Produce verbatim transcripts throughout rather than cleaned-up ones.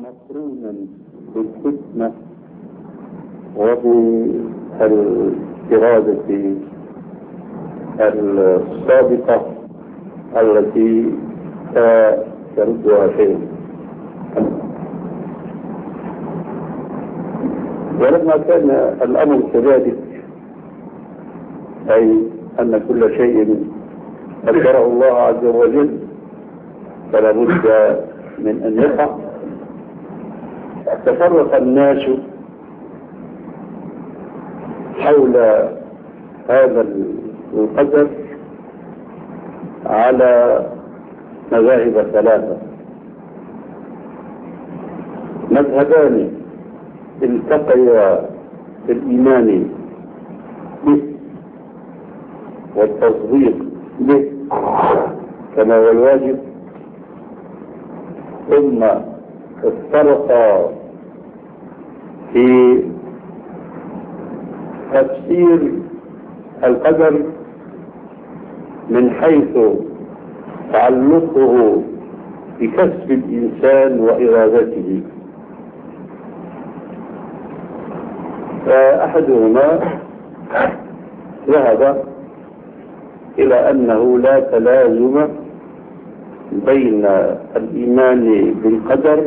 مقرونا بالفتنة وبالإرادة السابقة التي تردها شيء. ولما كان الأمر كذلك، أي أن كل شيء قدره الله عز وجل فلا بد من أن يقع، تفرق الناس حول هذا القدر على مذاهب ثلاثة. مذهبان التقيا في الإيمان به والتصديق به كما هو الواجب، ثم افترقا في تفسير القدر من حيث تعلقه بكسب الإنسان وإرادته. فأحدهما ذهب إلى أنه لا تلازم بين الإيمان بالقدر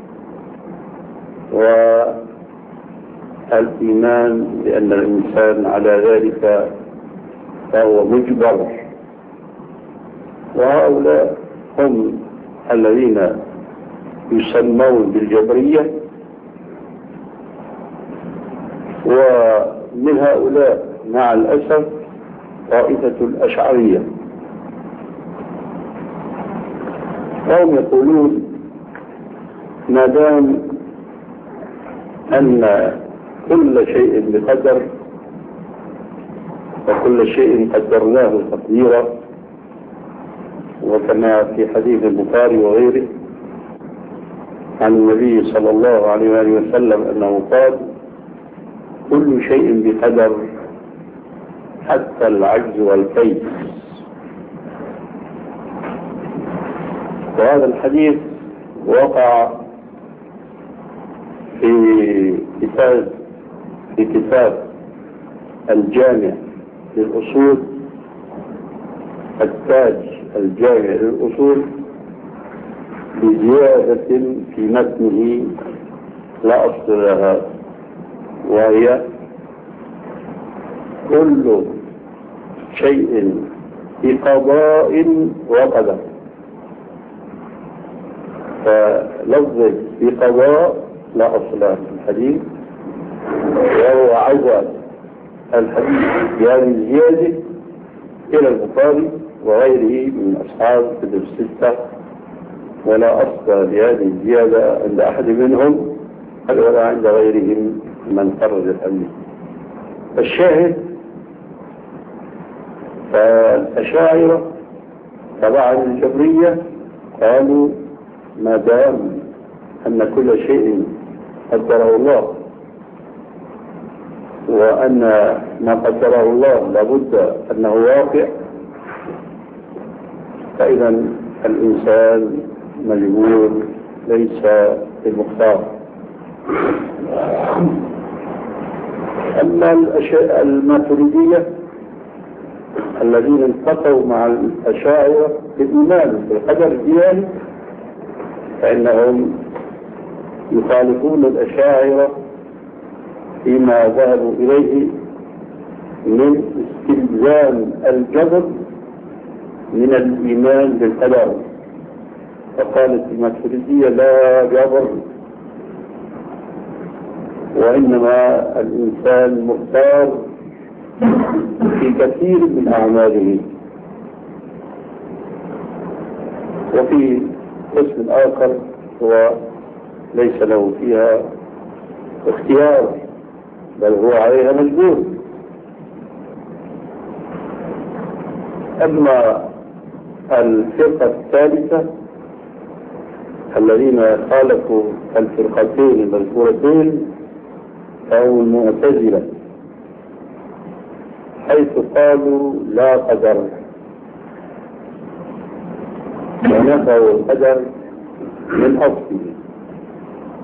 والإيمان بأن الإنسان على ذلك فهو مجبر. وهؤلاء هم الذين يسمون بالجبرية، ومن هؤلاء مع الأسف طائفة الأشعرية، وهم يقولون ما دام أن كل شيء بقدر وكل شيء قدرناه تقديرا، وكما في حديث البخاري وغيره عن النبي صلى الله عليه وآله وسلم أنه قال: كل شيء بقدر حتى العجز والكيس. وهذا الحديث وقع في كتاب في كتاب الجامع للأصول، التاج الجامع للأصول، بزيادة في متنه لا أصل لها، وهي: كل شيء بقضاء وقدر. فلفظ بقضاء لا أصل له في الحديث، وهو عزى الحديث بهذه الزيادة إلى البخاري وغيره من أصحاب كتب الستة، ولا أصل لهذه الزيادة عند أحد منهم ولا عند غيرهم من خرج الحديث. الشاهد فالأشاعرة طبعا الجبرية قالوا ما دام أن كل شيء قدره الله، وأن ما قدره الله لابد أنه واقع، فإذا الإنسان مجبور ليس المختار. أما الماتريدية الذين التقوا مع الأشاعرة بالإيمان بالقدر الإلهي، فإنهم يخالفون الأشاعرة فيما ذهبوا إليه من استلزام الجبر من الإيمان بالقدر. فقالت الماتريدية لا جبر، وإنما الإنسان مختار في كثير من أعماله. وفي قسم آخر هو ليس له فيها اختيار، بل هو عليها مجبور. أما الفرقة الثالثة الذين خالفوا الفرقتين المذكورتين فهم المعتزلة، حيث قالوا لا قدر، ونفوا القدر من أصله.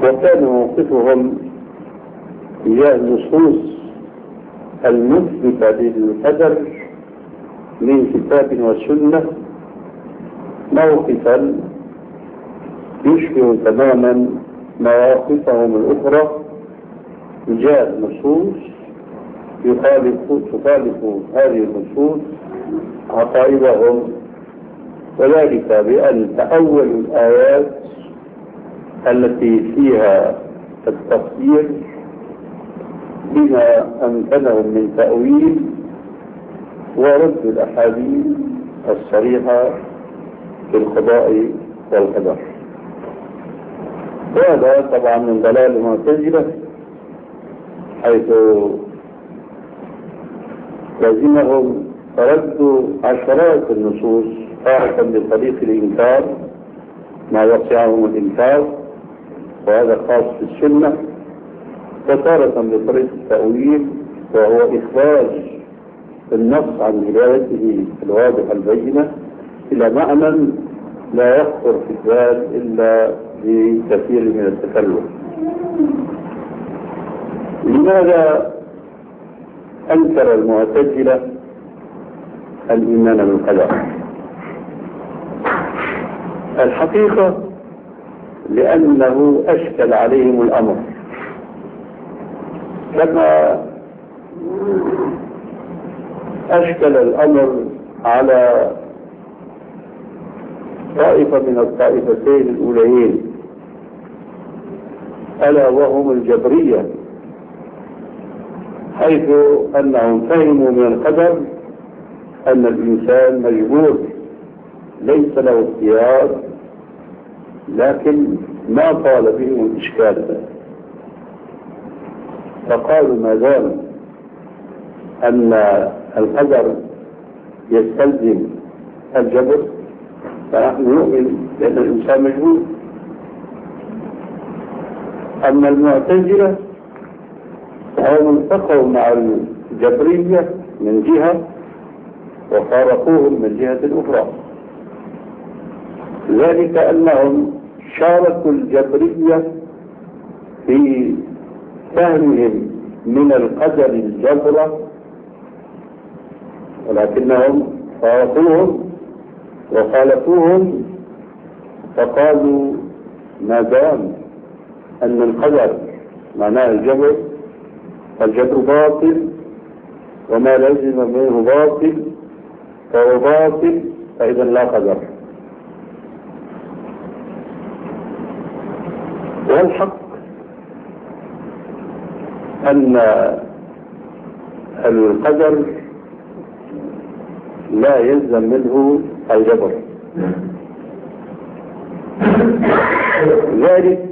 وكان موقفهم تجاه النصوص المثبتة للقدر من كتاب وسنة موقفا يشبه تماما مواقفهم الأخرى تجاه النصوص يخالف تخالف هذه النصوص عقائدهم، وذلك بأن تأولوا الآيات التي فيها التفسير بما أمكنهم من تأويل، ورد الأحاديث الصريحة في القضاء والقدر. وهذا طبعا من ضلال المعتزلة، حيث لازمهم ردوا عشرات النصوص تارة بطريق الإنكار ما وسعهم الإنكار، وهذا خاص في السنة، وتارة بطريق التأويل وهو إخراج النص عن دلالته الواضحة البينة إلى معنى لا يخطر في البال إلا بكثير من التكلف. لماذا أنكر المعتزلة الإيمان بالقدر؟ الحقيقة لأنه أشكل عليهم الأمر، كما أشكل الأمر على طائفة من الطائفتين الأوليين، ألا وهم الجبرية، حيث أنهم فهموا من القدر أن الإنسان مجبور ليس له اختيار، لكن ما طال بهم الإشكال، فقالوا ما دام أن القدر يستلزم الجبر فنحن نؤمن بأن الإنسان مجبور. أما المعتزلة فهم التقوا مع الجبرية من جهة وفارقوهم من جهة أخرى، ذلك أنهم شاركوا الجبرية في فهمهم من القدر الجبر، ولكنهم فارقوهم وخالفوهم، فقالوا ما دام أن القدر معناه الجبر فالجبر باطل، وما لزم منه باطل فهو باطل، فإذا لا قدر. والحق أن القدر لا يلزم منه الجبر، ذلك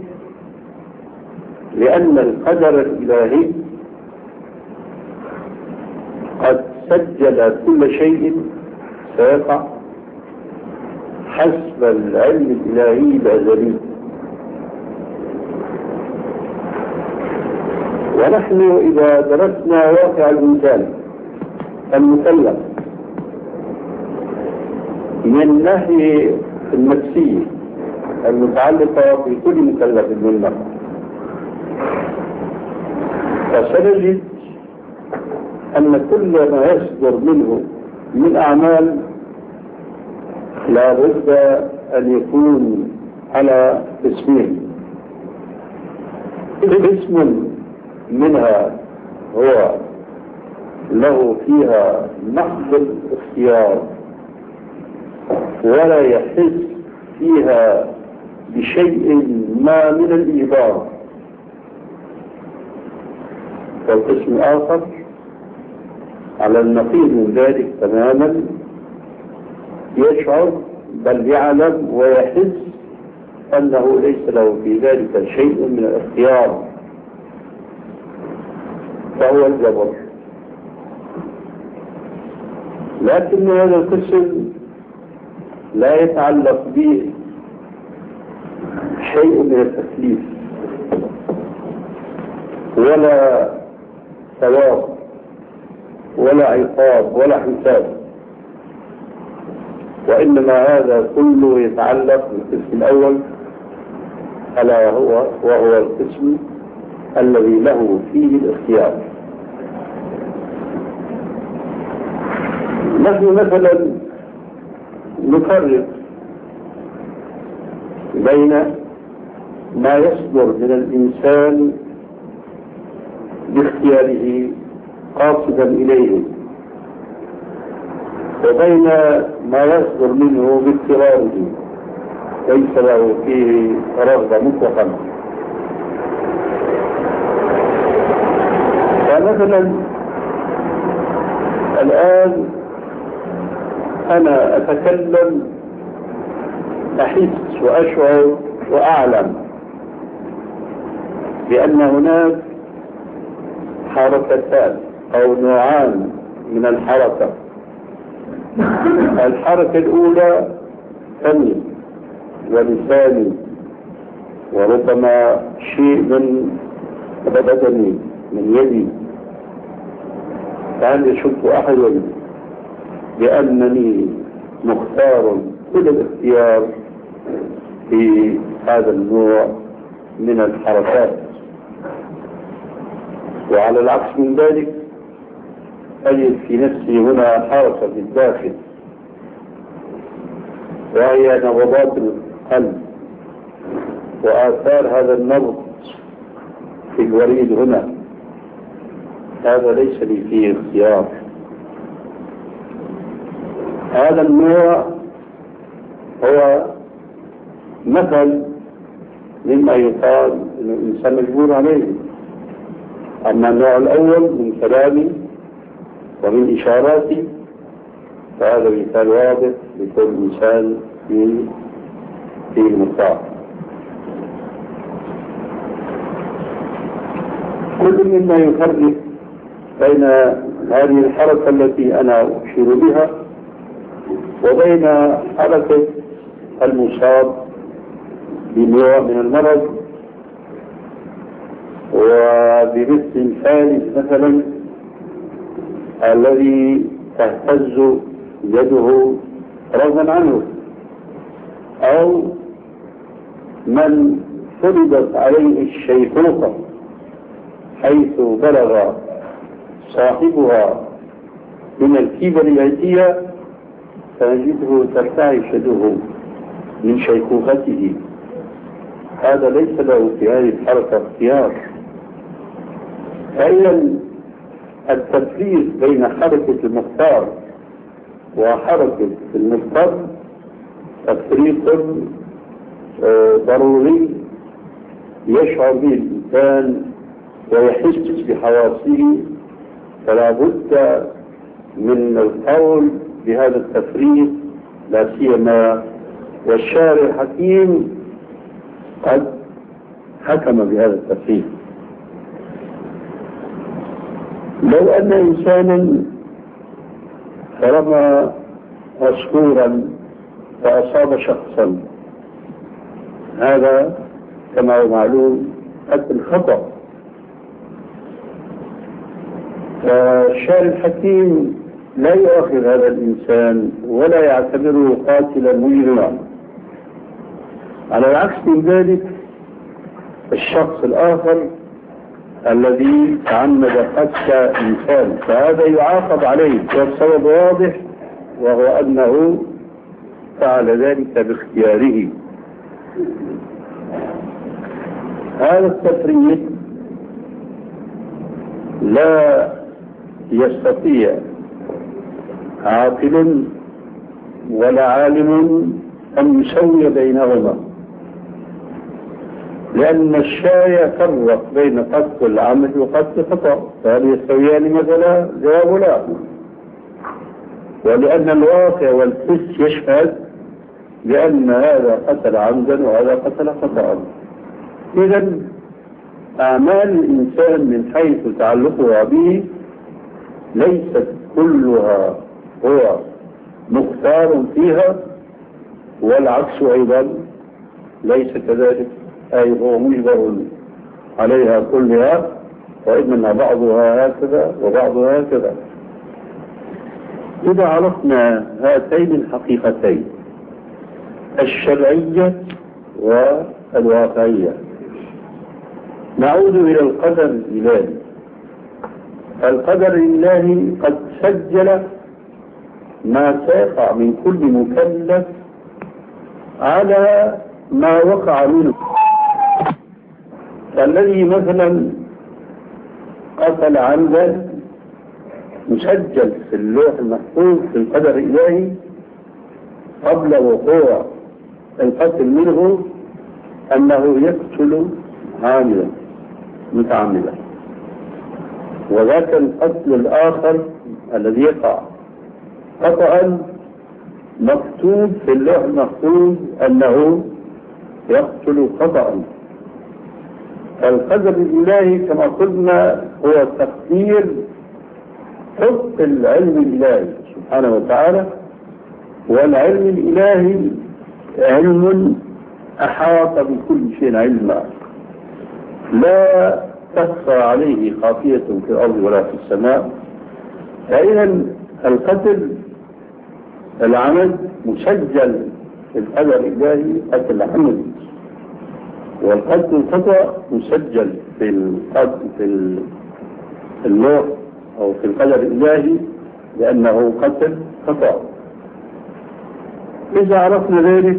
لأن القدر الإلهي قد سجل كل شيء سيقع حسب العلم الإلهي الأزلي، ونحن إذا درسنا واقع الإنسان المكلف من الناحية النفسية المتعلقة بكل مكلف منا، فسنجد أن كل ما يصدر منه من أعمال لا بد أن يكون على قسمين: قسم منها هو له فيها محض الاختيار ولا يحس فيها بشيء ما من الإجبار، والقسم الآخر على النقيض من ذلك تماما، يشعر بل يعلم ويحس أنه ليس له في ذلك شيء من الاختيار، فهو الجبر. لكن هذا القسم لا يتعلق به شيء من التكليف ولا ثواب ولا عقاب ولا حساب، وإنما هذا كله يتعلق بالقسم الأول ألا هو وهو القسم الذي له فيه الاختيار. نحن مثلا نفرق بين ما يصدر من الإنسان باختياره قاصدا إليه وبين ما يصدر منه باضطراره ليس له فيه رغبة مطلقا. فمثلا الآن أنا أتكلم أحس وأشعر وأعلم بأن هناك حركتان أو نوعان من الحركة. الحركة الأولى فمي ولساني وربما شيء من بدني من يدي، فهل يشك أحد بأنني مختار كل الاختيار في هذا النوع من الحركات؟ وعلى العكس من ذلك أجد في نفسي هنا حركة في الداخل وهي نبضات القلب وآثار هذا النبض في الوريد هنا. هذا ليس لي فيه اختيار. هذا النوع هو مثل مما يقال أن الإنسان مجبور عليه. أما النوع الأول من كلامي ومن إشاراتي فهذا مثال واضح لكل إنسان في في المختار. كل مما يفرق بين هذه الحركة التي أنا أشير بها وبين حركة المصاب بنوع من المرض. وبمثل الثالث مثلا الذي تهتز يده رغما عنه، أو من فرضت عليه الشيخوخة حيث بلغ صاحبها من الكبر العتية فنجده ترتعش يده من شيخوخته. هذا ليس له في هذه الحركة اختيار. فإذا التفريق بين حركة المختار وحركة المضطر تفريق ضروري يشعر به الإنسان ويحس بحواسه، فلا بد من القول بهذا التفريق، لا سيما والشارع الحكيم قد حكم بهذا التفريق. لو أن إنسانا رمى عصفورا فأصاب شخصا، هذا كما هو معلوم قتل خطأ، فالشارع الحكيم لا يؤاخذ هذا الإنسان ولا يعتبره قاتلا مجرما. على العكس من ذلك الشخص الآخر الذي تعمد قتل إنسان فهذا يعاقب عليه، والسبب واضح وهو أنه فعل ذلك باختياره. هذا التفريق لا يستطيع عاقل ولا عالم أن يسوي بينهما، لأن الشارع فرق بين قتل العمد وقتل خطأ، فهل يستويان مثلا؟ جواب لا. ولأن الواقع والحس يشهد بأن هذا قتل عمدا وهذا قتل خطأ. إذا أعمال الإنسان من حيث تعلقها به ليست كلها هو مختار فيها، والعكس أيضا ليس كذلك، أي هو مجبر عليها كلها، وإنما بعضها هكذا وبعضها هكذا. إذا عرفنا هاتين الحقيقتين الشرعية الواقعية. نعود إلى القدر الإلهي. القدر الإلهي قد سجل ما سيقع من كل مكلف على ما وقع منه. فالذي مثلا قتل عمدا مسجل في اللوح المحفوظ في القدر الإلهي قبل وقوع القتل منه أنه يقتل عاملا متعمدا، وذاك القتل الآخر الذي يقع خطأ مكتوب في اللوح المحفوظ أنه يقتل خطأ. القدر الإلهي كما قلنا هو تقدير حق العلم الإلهي سبحانه وتعالى، والعلم الإلهي علم أحاط بكل شيء علما لا تخفى عليه خافية في الأرض ولا في السماء. فإذا القتل العمد مسجل في القدر الإلهي قتل عمد، والقتل الخطأ مسجل في القتل في اللوح أو في القدر الإلهي لأنه قتل خطأ. إذا عرفنا ذلك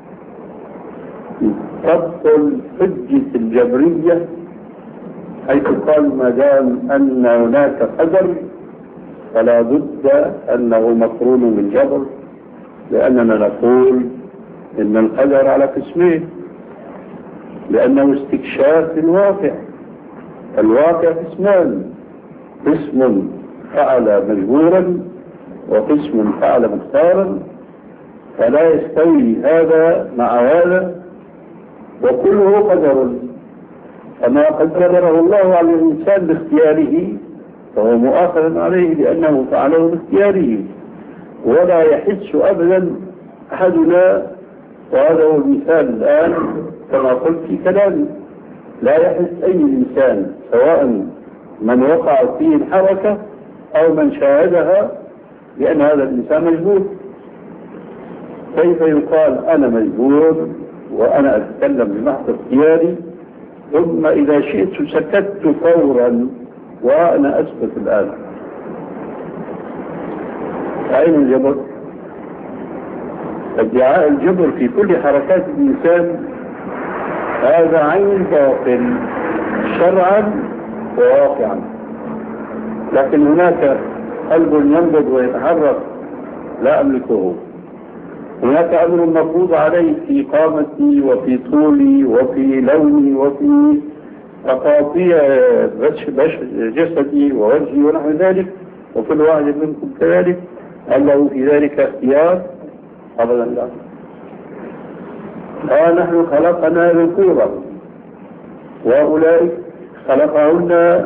تبطل حجة الجبرية، حيث قال ما دام أن هناك قدر فلا بد أنه مقرون بالجبر، لأننا نقول إن القدر على قسمين، لأنه استكشاف الواقع. الواقع قسمان، قسم فعل مجبورا وقسم فعل مختارا، فلا يستوي هذا مع هذا، وكله قدر. فما قدره الله على الإنسان باختياره فهو مؤاخذ عليه لأنه فعله باختياره، ولا يحس أبدا أحدنا، وهذا هو المثال الآن كما قلت في كلامي، لا يحس أي إنسان سواء من وقع فيه الحركة أو من شاهدها لأن هذا الإنسان مجبور. كيف يقال أنا مجبور وأنا أتكلم بمحض اختياري، ثم إذا شئت سكت فورا وأنا أسكت الآن؟ أين الجبر؟ ادعاء الجبر في كل حركات الإنسان هذا عين باطل شرعا وواقعا. لكن هناك قلب ينبض ويتحرك لا أملكه، هناك أمر مفروض علي في قامتي وفي طولي وفي لوني وفي تقاطيع جسدي ووجهي ونحو ذلك، وكل واحد منكم كذلك. هل له في ذلك اختيار؟ أبدا لا. ها نحن خلقنا ذكورا وأولئك خلقهن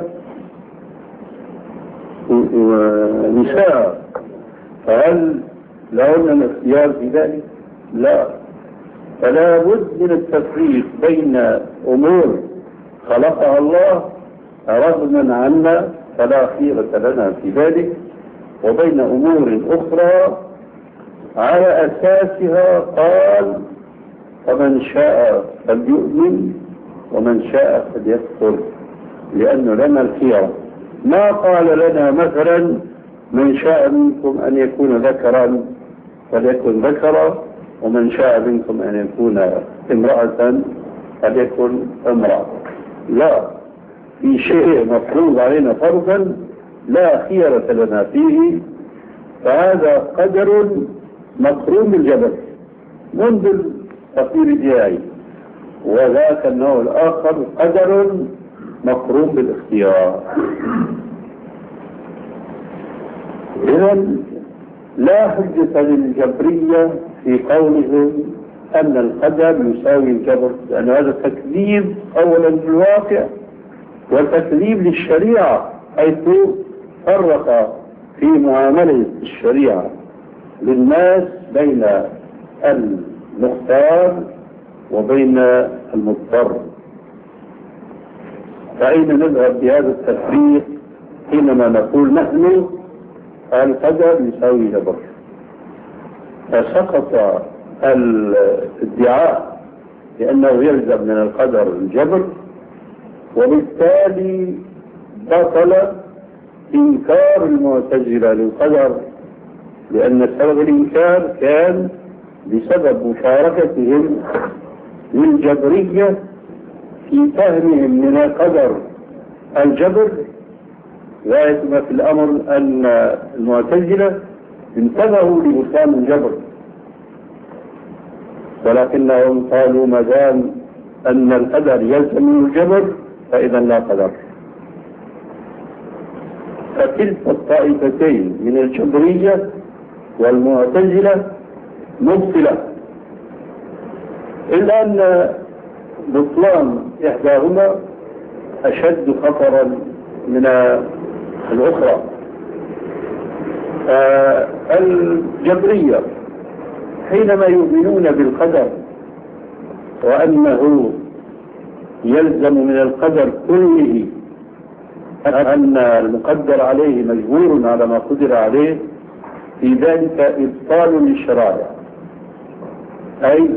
نساء، فهل لهن الاختيار في ذلك؟ لا. فلا بد من التفريق بين أمور خلقها الله رغما عنا فلا خيرة لنا في ذلك، وبين أمور أخرى على أساسها قال فمن شاء فليؤمن ومن شاء فليكفر، لأنه لنا الخيرة. ما قال لنا مثلا من شاء منكم أن يكون ذكرا فليكن ذكرا، ومن شاء منكم أن يكون امرأة فليكن امرأة. لا، في شيء مفروض علينا فرضا لا خيرة لنا فيه، فهذا قدر مقرون بالجبل منذ التطوير الجاي، وذاك النوع الآخر قدر مقرون بالاختيار. إذن لا حجة للجبرية في قولهم أن القدر يساوي الجبر، لأن هذا تكذيب أولا بالواقع وتكذيب للشريعة، حيث فرق في معاملة الشريعة للناس بين المختار وبين المضطر. فأين نذهب بهذا التفريق حينما نقول نحن القدر يساوي جبر؟ فسقط الادعاء لأنه يلزم من القدر الجبر، وبالتالي بطل إنكار المعتزلة للقدر، لأن سبب الإنكار كان بسبب مشاركتهم للجبرية في فهمهم من القدر الجبر. غاية ما في الأمر أن المعتزلة انتبهوا لبطلان الجبر، ولكنهم قالوا ما دام أن القدر يلزم من الجبر فإذا لا قدر. فكلتا الطائفتين من الجبرية والمعتزلة مبطلة، إلا أن بطلان إحداهما أشد خطرا من الأخرى. آه الجبرية حينما يؤمنون بالقدر وأنه يلزم من القدر كله أن المقدر عليه مجبور على ما قدر عليه، في ذلك إبطال للشرائع، أي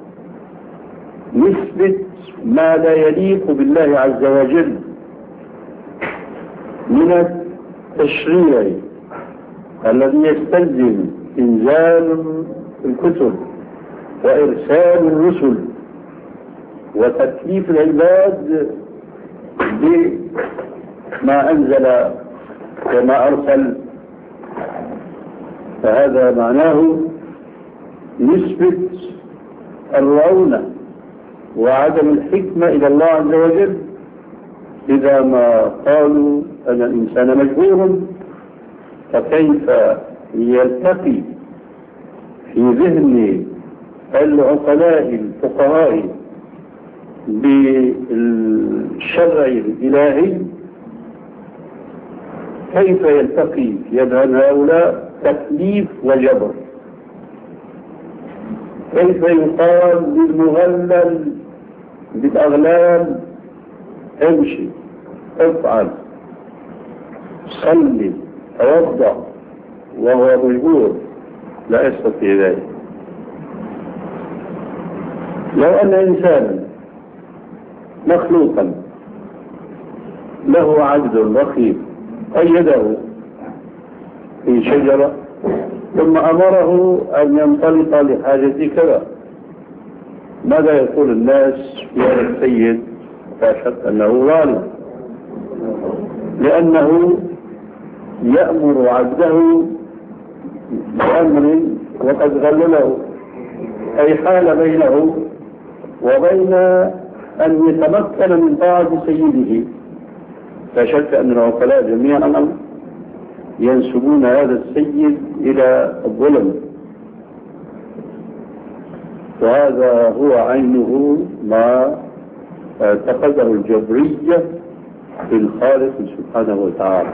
نسبة ما لا يليق بالله عز وجل من التشريع الذي يستلزم إنزال الكتب وإرسال الرسل وتكليف العباد بما أنزل وما أرسل. فهذا معناه نسبة الرعونة وعدم الحكمة إلى الله عز وجل، إذا ما قالوا أن الإنسان مجبور، فكيف يلتقي في ذهن العقلاء الفقهاء بالشرع الإلهي، كيف يلتقي في أذهان هؤلاء تكليف وجبر؟ كيف يقال للمغلل بالأغلال امشي افعل صلي توضأ وهو مجبور؟ لا يستطيع ذلك. لو أن إنسانا مخلوقا له عبد رقيب قيده في شجرة ثم أمره أن ينطلق لحاجة كذا، ماذا يقول الناس يا السيد؟ لا شك أنه ظالم، لأنه يأمر عبده بأمر وقد غلله، أي حال بينه وبين أن يتمكن من طاعة سيده. لا شك أن العقلاء جميعا ينسبون هذا السيد إلى الظلم، وهذا هو عينه ما اعتقده الجبرية في الخالق سبحانه وتعالى.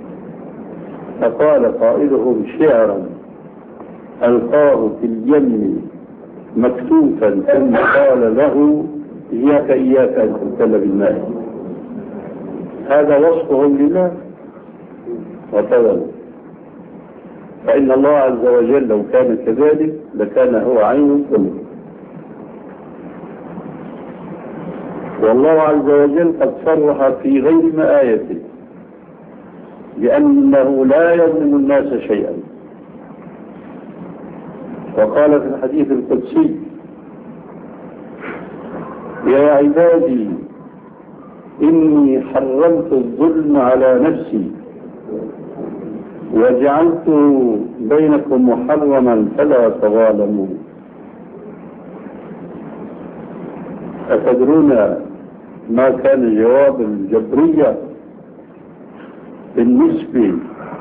فقال قائلهم شعرا ألقاه في اليم مكتوفا ثم قال له إياك إياك أن تبتل بالماء. هذا وصفهم لله وتولوا. فإن الله عز وجل لو كان كذلك لكان هو عين الظلم. والله عز وجل قد صرح في غير ما آيته بأنه لا يظلم الناس شيئا، وقال في الحديث القدسي يا عبادي إني حرمت الظلم على نفسي وجعلت بينكم محرما فلا تظالموا. أتدرون ما كان جواب الجبرية بالنسبة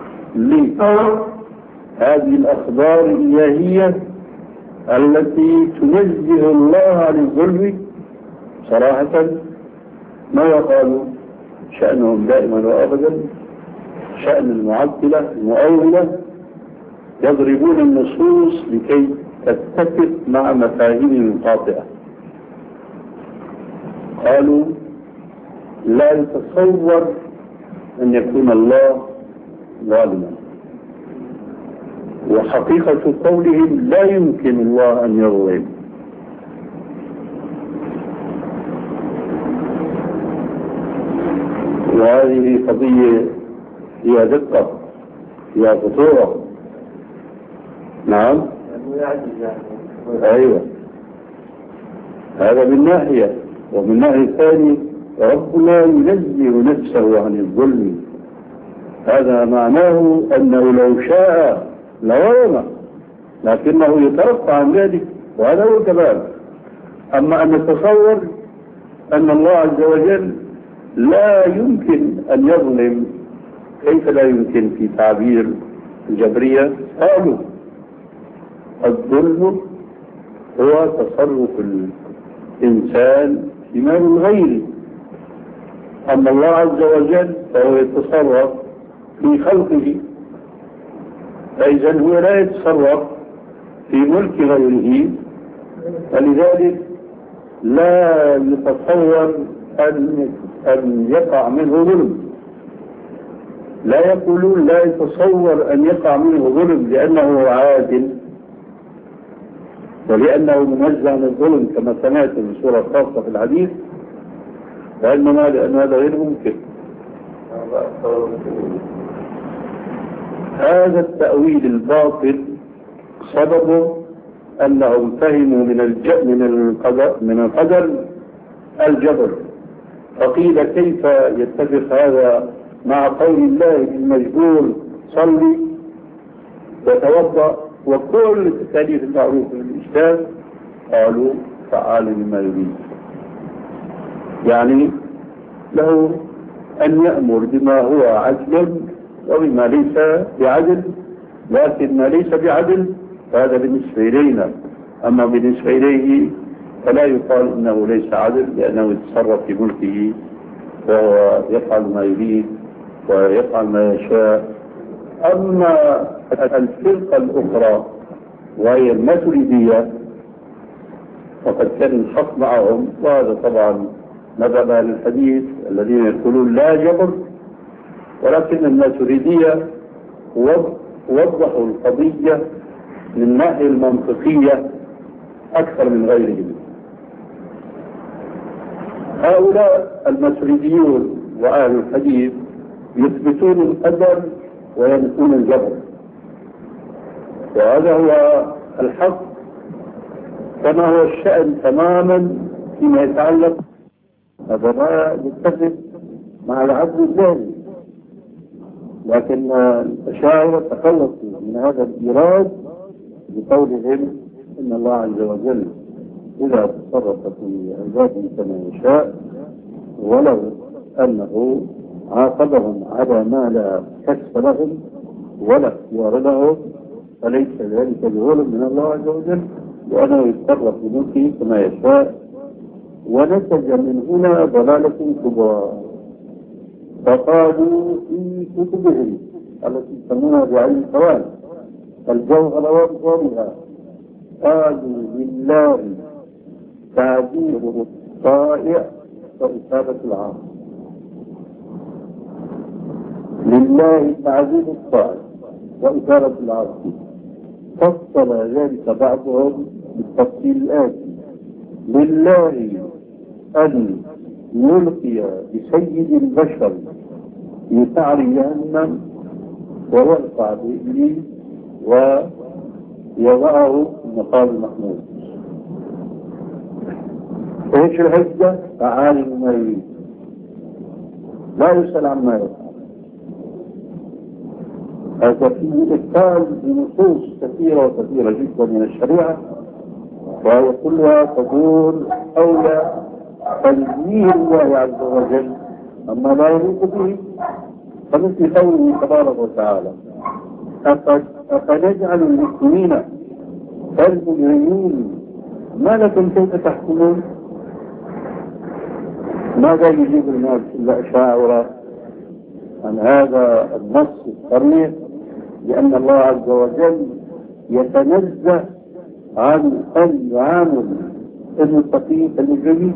لهذه الأخبار الإلهية التي تنزه الله عن الظلم؟ صراحة ما قالوا شأنهم دائما وأبدا شأن المعطلة المؤولة، يضربون النصوص لكي تتفق مع مفاهيمهم الخاطئة. قالوا لا يتصور أن يكون الله ظالما، وحقيقة قولهم لا يمكن الله أن يظلم، وهذه قضية فيها دقة، فيها خطورة. نعم. أيوة، هذا من ناحية، ومن ناحية ثانية ربنا ينزه نفسه عن الظلم. هذا معناه أنه لو شاء لظلم، لكنه يترفع عن ذلك، وهذا هو الكمال. أما أن نتصور أن الله عز وجل لا يمكن أن يظلم، كيف لا يمكن؟ في تعبير الجبرية قالوا الظلم هو تصرف الإنسان في مال الغير، أما الله عز وجل فهو يتصرف في خلقه، فإذا هو لا يتصرف في ملك غيره، فلذلك لا يتصور أن أن يقع منه ظلم. لا يقولون لا يتصور أن يقع منه ظلم لأنه عادل ولأنه منزه عن الظلم كما سمعت في سورة خاصة في الحديث، وإنما لأن هذا غير ممكن. هذا التأويل الباطل سببه أنهم فهموا من الج... من القدر من القدر الجبر، فقيل كيف يتفق هذا مع قول الله المجبور صلي وتوضأ وكل التكاليف المعروفة بالإسلام؟ قالوا فعال لما يريد، يعني له أن يأمر بما هو عدل وبما ليس بعدل، لكن ما ليس بعدل فهذا بالنسبة إلينا، أما بالنسبة إليه فلا يقال إنه ليس عدل، لأنه يتصرف في ملكه وهو يفعل ما يريد ويفعل ما يشاء. أما الفرقة الأخرى وهي الماتريدية فقد كان الحق معهم، وهذا طبعا مذهب أهل الحديث الذين يقولون لا جبر، ولكن الماتريدية وضحوا القضية من الناحية المنطقية أكثر من غيرهم. هؤلاء الماتريديون وأهل الحديث يثبتون القدر وينفون الجبر، وهذا هو الحق كما هو الشأن تماما فيما يتعلق. هذا ما يتفق مع العدل الثاني، لكن الأشاعرة تخلصوا من هذا الإيراد بقولهم إن الله عز وجل إذا تصرف في عباده كما يشاء، ولو أنه عاقبهم على ما لا كسب لهم ولا اختيار لهم فليس ذلك بظلم من الله عز وجل، وأنه يتصرف بملكه كما يشاء. ونتج من هنا ضلالة كبرى، فقالوا في كتبهم التي يسمونها بعين القوان الجوهر وابطالها، قالوا لله تعذيب الطائع وإصابة العاصي. لله تعذيب الطائع وإصابة العاصي، فصل ذلك بعضهم بالتفصيل الآتي: لله أن يلقي بسيد البشر في سعر جهنم ويرفع بإبليس ويضعه في المقام المحمود. ايش الحجة؟ فعال ما يريد، لا يسأل عما يفعل. هذا فيه إبطال بنصوص كثيرة وكثيرة جدا من الشريعة، وهي كلها تدور حول تنزيه الله عز وجل أما لا يليق به، فمثل قوله تبارك وتعالى: أفنجعل المسلمين كالمجرمين ما لكم كيف تحكمون؟ ماذا يجيب الناس إلا أشاعرة عن هذا النص الصريح لأن الله عز وجل يتنزه عن أن يعامل المتقين كالمجرمين؟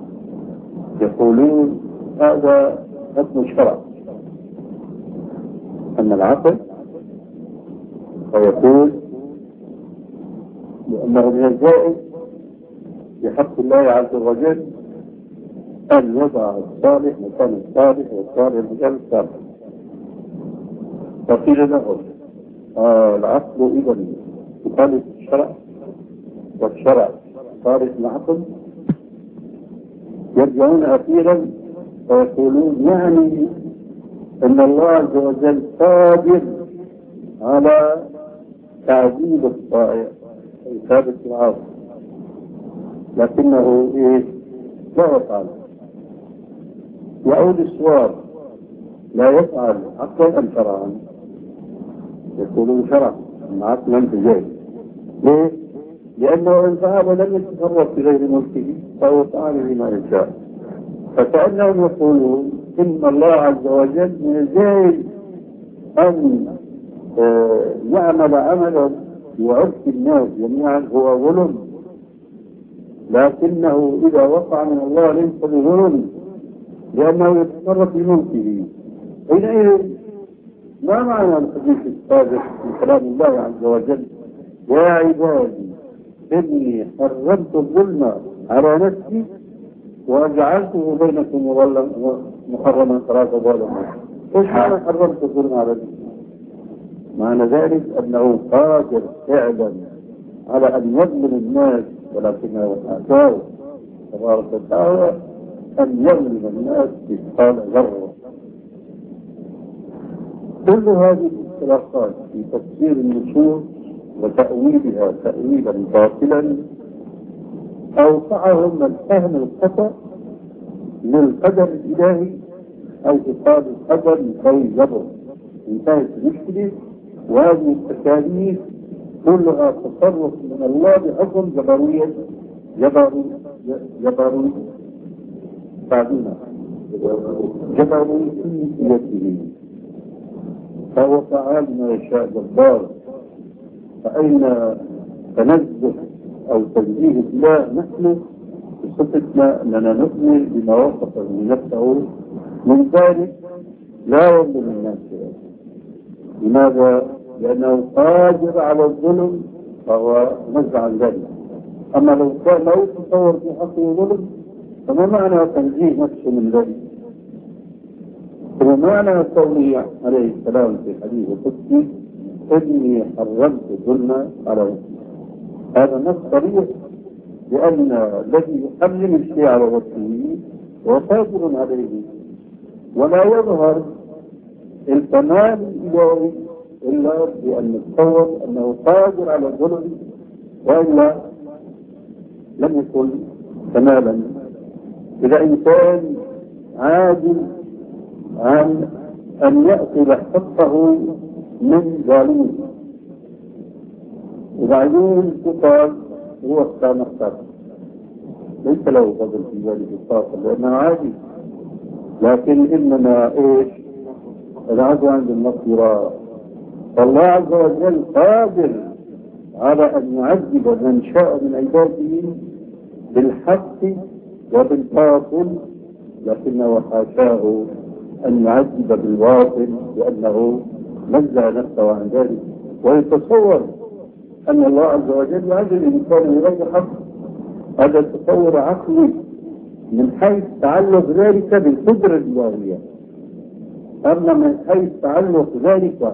يقولون هذا حكم الشرع، أما العقل فيقول لأنه من الجائز بحق الله عز وجل أن يضع الصالح مكان الصالح والصالح مكان الصالح. فقيل لهم آه العقل إذا يخالف الشرع والشرع خارج العقل. يرجعون أخيرا ويقولون يعني أن الله عز وجل قادر على تعذيب الطائع وإثابة العاصي، لكنه إيه؟ لا يفعل. يعود السؤال: لا يفعل عقلا أم شرعا؟ يقولون شرعا، عقلا تجاه. ليه؟ لأنه إن فعل لم يتصرف في غير ملكه فهو فعل بما يشاء. فكأنهم يقولون إن الله عز وجل من جاهل أن آه يعمل عملا يعد الناس جميعا هو ظلم، لكنه إذا وقع من الله ليس بظلم لأنه يتصرف في ملكه. حينئذ ما معنى الحديث السابق من كلام الله عز وجل: يا عبادي إني حرمت الظلم على نفسي وجعلته بينكم محرما فلا تظالموا؟ ايش معنى حرمت الظلم على نفسي؟ معنى ذلك أنه قادر فعلا على أن يظلم الناس، ولكنه آتاه تبارك وتعالى أن يظلم الناس مثقال ذرة. كل هذه الاختلافات في تفسير النصوص وتأويلها تأويلا باطلا أوقعهم الفهم الخطأ للقدر الإلهي، أي إقام القدر لكي يضر. انتهت المشكلة، وهذه التكاليف كلها تصرف من الله بحكم جبروية جبروية بعدنا جبرويته، فهو فعال ما يشاء جبار. فأين تنزه أو تنزيه الله؟ نحن بصفتنا أننا نؤمن بما وصف بنفسه من ذلك لا يظلم الناس. لماذا؟ لأنه قادر على الظلم فهو نزع عن ذلك. أما لو كان لا يتصور في حقه ظلم فما معنى تنزيه نفسه من ذلك؟ وما معنى قوله عليه السلام في حديث القدسي: إني حرمت الظلم على نفسي؟ هذا نص صريح، لأن الذي يحرم الشيء على نفسه هو قادر عليه، ولا يظهر الكمال الإلهي إلا بأن نتصور أنه قادر على الظلم، وإلا لم يكن كمالا. إذا إنسان عاجز عن أن يأخذ حقه من ظالمه، وبعدين يقال هو كان اختار، ليس له فضل في ذلك الطاقة لأنه عاجز. لكن إنما إيش؟ العجز عند المغفرة. فالله عز وجل قادر على أن يعذب من شاء من عباده بالحق وبالباطل، لكنه حاشاه أن يعذب بالباطل لأنه نزع نفسه عن ذلك. ويتصور أن الله عز وجل يعذب الإنسان بغير حق، هذا تصور عقلي من حيث تعلق ذلك بالقدرة الإلهية. أما من حيث تعلق ذلك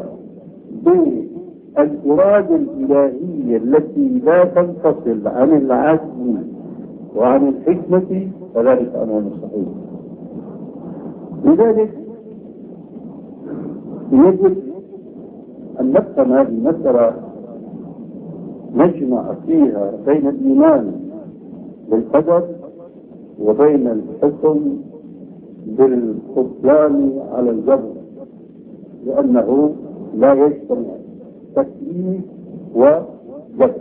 بالإرادة الإلهية التي لا تنفصل عن العدل وعن الحكمة فذلك أمر مستحيل. لذلك يجب أن نفهم هذه المسألة، نجمع فيها بين الإيمان بالقدر وبين الحكم بالخذلان على الجبر، لأنه لا يجتمع تكليف وجبر.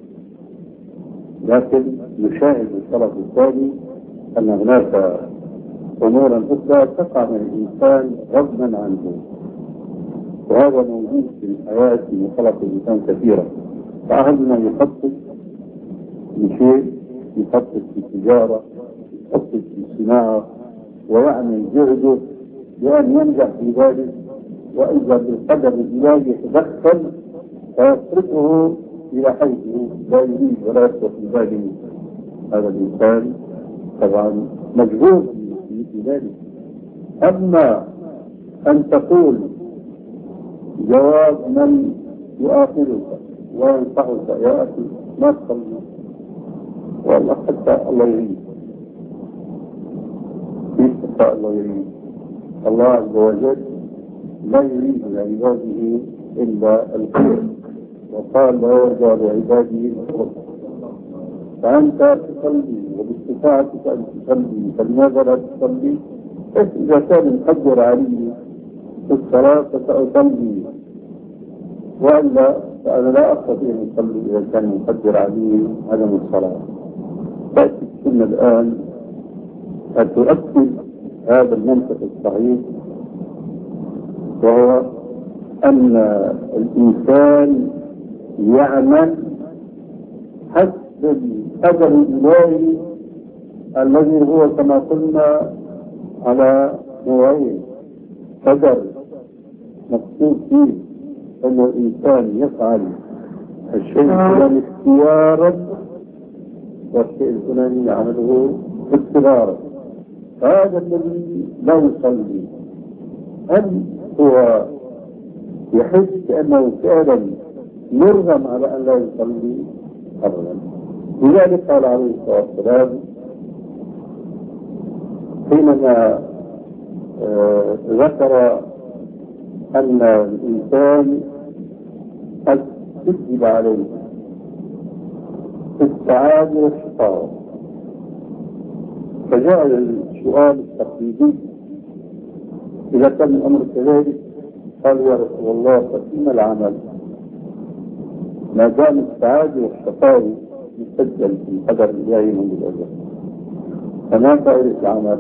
لكن نشاهد الطرف الثاني أن هناك أمورا أخرى تقع من الإنسان غضبا عنه، وهذا موجود في الحياة في خلق الإنسان كثيرا. فأحدنا يخطط لشيء، يخطط في التجارة، يخطط في الصناعة، ويعمل جهده لأن ينجح في ذلك، وإذا بالقدر الإلهي يتدخل فيتركه إلى حيث لا يريد ولا يترك في باله. هذا الإنسان طبعا مجهول في ذلك. أما أن تقول جواب من يؤاخذك وينصحك يا أخي ما تصلي والله حتى الله يريد حتى الله يريد. الله عز وجل لا يريد لعباده إلا الخير، وقال لا يرجى لعباده الخير. فأنت تصلي وباستطاعتك أن تصلي، فلماذا لا تصلي؟ إذا كان مقدر علي في الصلاة فسأصلي، وإلا فأنا لا أستطيع أن أصلي إذا كان مقدر علي عدم الصلاة. تأتي السنة الآن أن تؤكد هذا المنطق الصحيح، وهو أن الإنسان يعمل حسب القدر الإلهي الذي هو كما قلنا على نوعين: قدر مكتوب فيه أن الإنسان يفعل الشيء الفلاني اختيارا، والشيء الفلاني يعمله اضطرارا. هذا الذي لا يصلي هل هو يحس أنه فعلا يرغم على أن لا يصلي؟ أبدا. لذلك قال عليه الصلاة والسلام حينما آه ذكر أن الإنسان قد كتب عليه في السعادة والشقاوة، فجاء السؤال التقليدي: إذا كان الأمر كذلك قال يا رسول الله ففيما العمل ما دام السعادة والشقاوة مسجل في القدر الإلهي منذ الأزل، فما فائدة العمل؟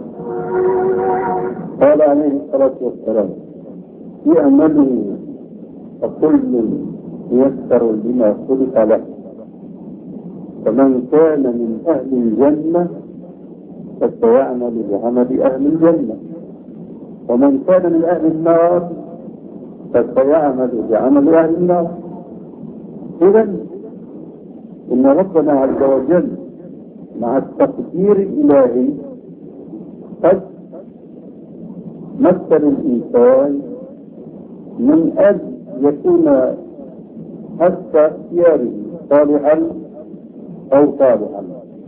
قال عليه الصلاة والسلام: يعملوا فكل ييسر لما خلق له، فمن كان من أهل الجنة فسيعمل بعمل أهل الجنة، ومن كان من أهل النار فسيعمل بعمل أهل النار. إذن إن ربنا عز وجل مع التقدير الإلهي قد مثل الإنسان من أجل يكون حتى اختياره صالحا أو صالحا،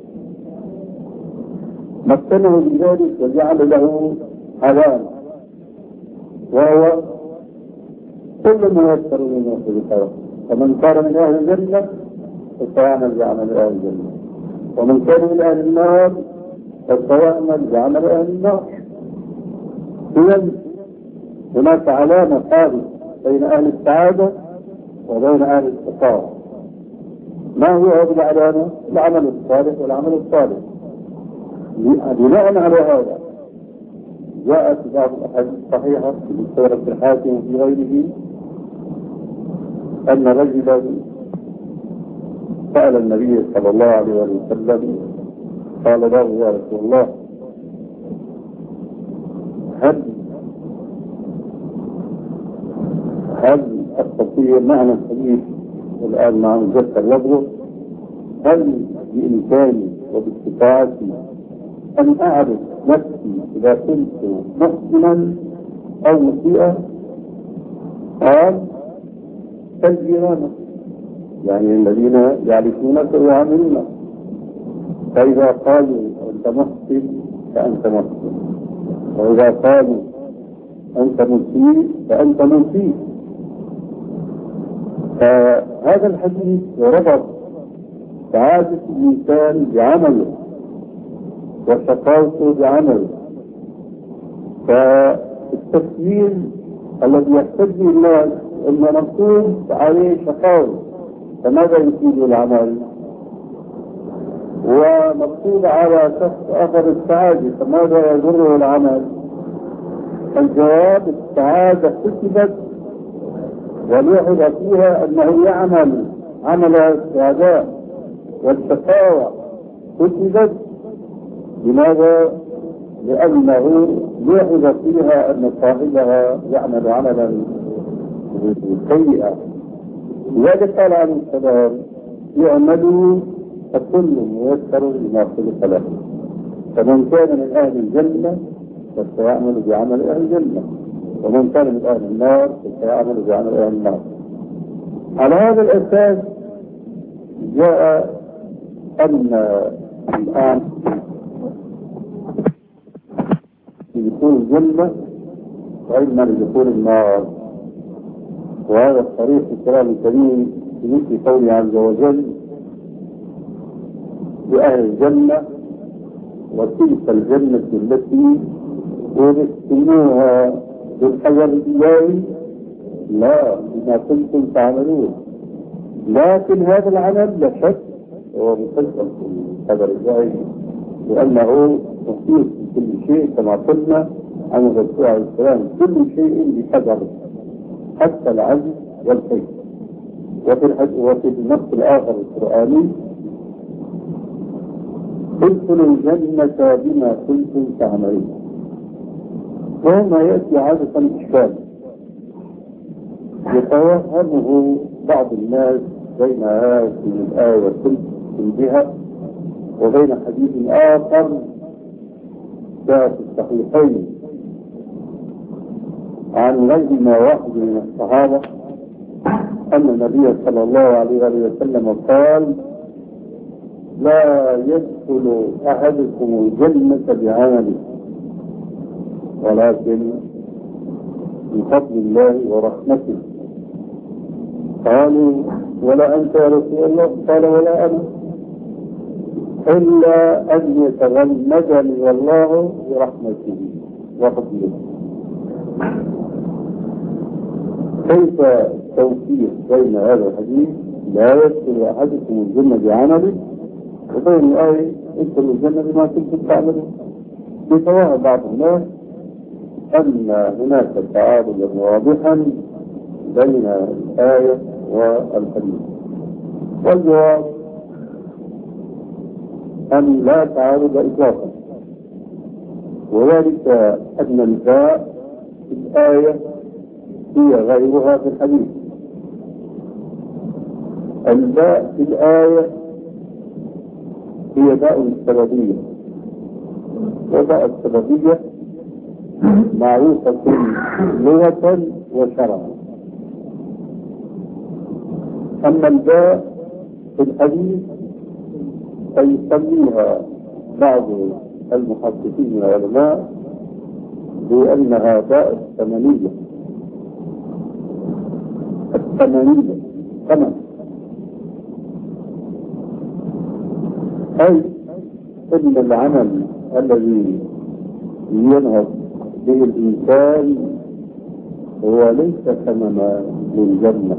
مثله بذلك وجعل له علامة، وهو كل ما يذكر من خلقه. فمن كان من أهل الجنة فسيعمل بعمل أهل الجنة، ومن كان من أهل النار فسيعمل بعمل أهل النار. إذن هناك علامة ثابتة بين أهل السعادة وبين أهل الشقاوة. ما هو هذه العلامة؟ العمل الصالح والعمل الصالح. بناء على هذا جاءت بعض الأحاديث الصحيحة في سورة الحاكم وفي غيره أن رجلا سأل النبي صلى الله عليه وسلم قال له: يا رسول الله هل هل أستطيع معنى الحديث والآن مع مذكر لفظه هل بإمكاني وباستطاعتي أن أعرف نفسي إذا كنت محسنا أو مسيئا؟ قال: كالجيران، يعني الذين يعرفونك ويعاملونك، فإذا قالوا أنت محسن فأنت محسن، وإذا قالوا أنت مسيء فأنت مسيء. فهذا الحديث ربط سعادة الإنسان بعمله وشقاوته بعمله. فالتسليم الذي يحتج الناس أن مكتوب عليه شقاوة، فماذا يفيد العمل؟ ومكتوب على شخص آخر السعادة، فماذا يضره العمل؟ الجواب: السعادة كتبت ولوحظ فيها أنه يعمل عمل السعادة، والشقاوة كتبت. لماذا؟ لأنه لوحظ فيها أن صاحبها يعمل عملا سيئا. لذلك قال عليه السلام: يعملوا فكل ميسر لما خلق له، فمن كان من أهل الجنة فسيعمل بعمل أهل الجنة، ومن كان من أهل النار فسيعمل بعمل أهل النار. على هذا الأساس جاء أن الآن لدخول الجنة وإما لدخول النار، وهذا الصريح في الكلام الكريم في مثل قوله عز وجل: بأهل الجنة وتلك الجنة التي أورثتموها بالقدر الإلهي لا بما كنتم تعملون. لكن هذا العمل لا شك هو مسجل في القدر الإلهي، لأنه محيط بكل شيء كما قلنا عن الرسول عليه السلام: كل شيء بقدر حتى العجز والحي. وفي النص الآخر القرآني: ادخلوا الجنة بما كنتم تعملون. وهنا يأتي عادة إشكال يتوهمه بعض الناس بين هذه الآية كلها وبين حديث آخر جاء في الصحيحين عن غيرنا واحد من الصحابة أن النبي صلى الله عليه وسلم قال: لا يدخل أحدكم الجنة بعمله ولكن بفضل الله ورحمته. قالوا: ولا أنت يا رسول الله؟ قال: ولا أنا، إلا أن يتغمدني الله برحمته وفضله. كيف توفيق بين هذا الحديث لا يدخل أحدكم الجنة بعمله وبين الآية ادخلوا الجنة بما كنتم تعملون؟ يتوهم بعض الناس أن هناك تعارضا واضحا بين الآية والحديث، والجواب أن لا تعارض إطلاقا، وذلك أن الباء في الآية هي غيرها في الحديث. الباء في الآية هي باء السببية، وباء السببية معروفة لغة وشرعا. أما الباء في الحديث فيسميها بعض المحدثين العلماء بأنها باء الثمنية. الثمنية ثمن، أي أن العمل الذي ينهض به الإنسان هو ليس ثمنا للجنة،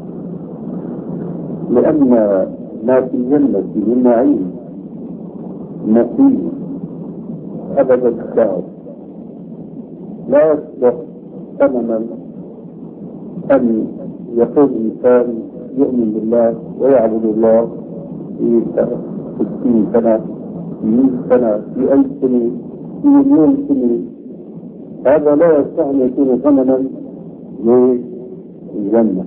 لأن ما في الجنة من نعيم مقيم أبد الدهر لا يصلح ثمنا أن يكون الإنسان يؤمن بالله ويعبد الله في ستين سنة، في مئة سنة، في ألف سنة، في مليون سنة. هذا لا يصح أن يكون ثمنا للجنة،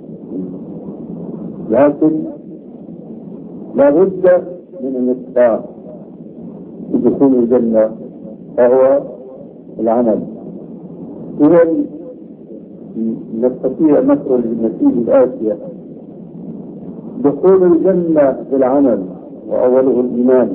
لكن لا بد من الاتباع لدخول الجنة فهو العمل. إذا نستطيع أن نخرج بالنتيجة الآتية: دخول الجنة بالعمل وأوله الإيمان،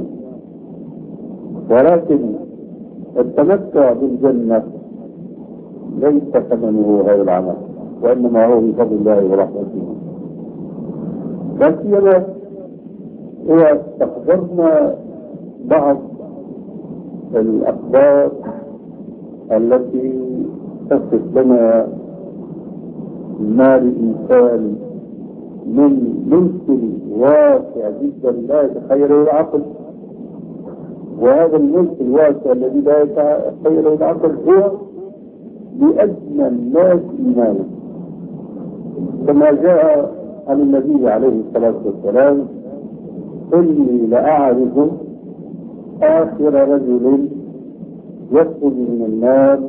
ولكن التمتع بالجنة ليس ثمنه هذا العمل، وإنما هو بفضل الله ورحمته. لا سيما إذا استحضرنا بعض الأخبار التي تصف لنا ما للإنسان من ملك واسع جدا لا يتخيله العقل. وهذا الملك الواسع الذي لا يتخيله العقل هو بأدنى الناس إيمانا، كما جاء عن النبي عليه الصلاة والسلام: إني لأعرف آخر رجل يخرج من النار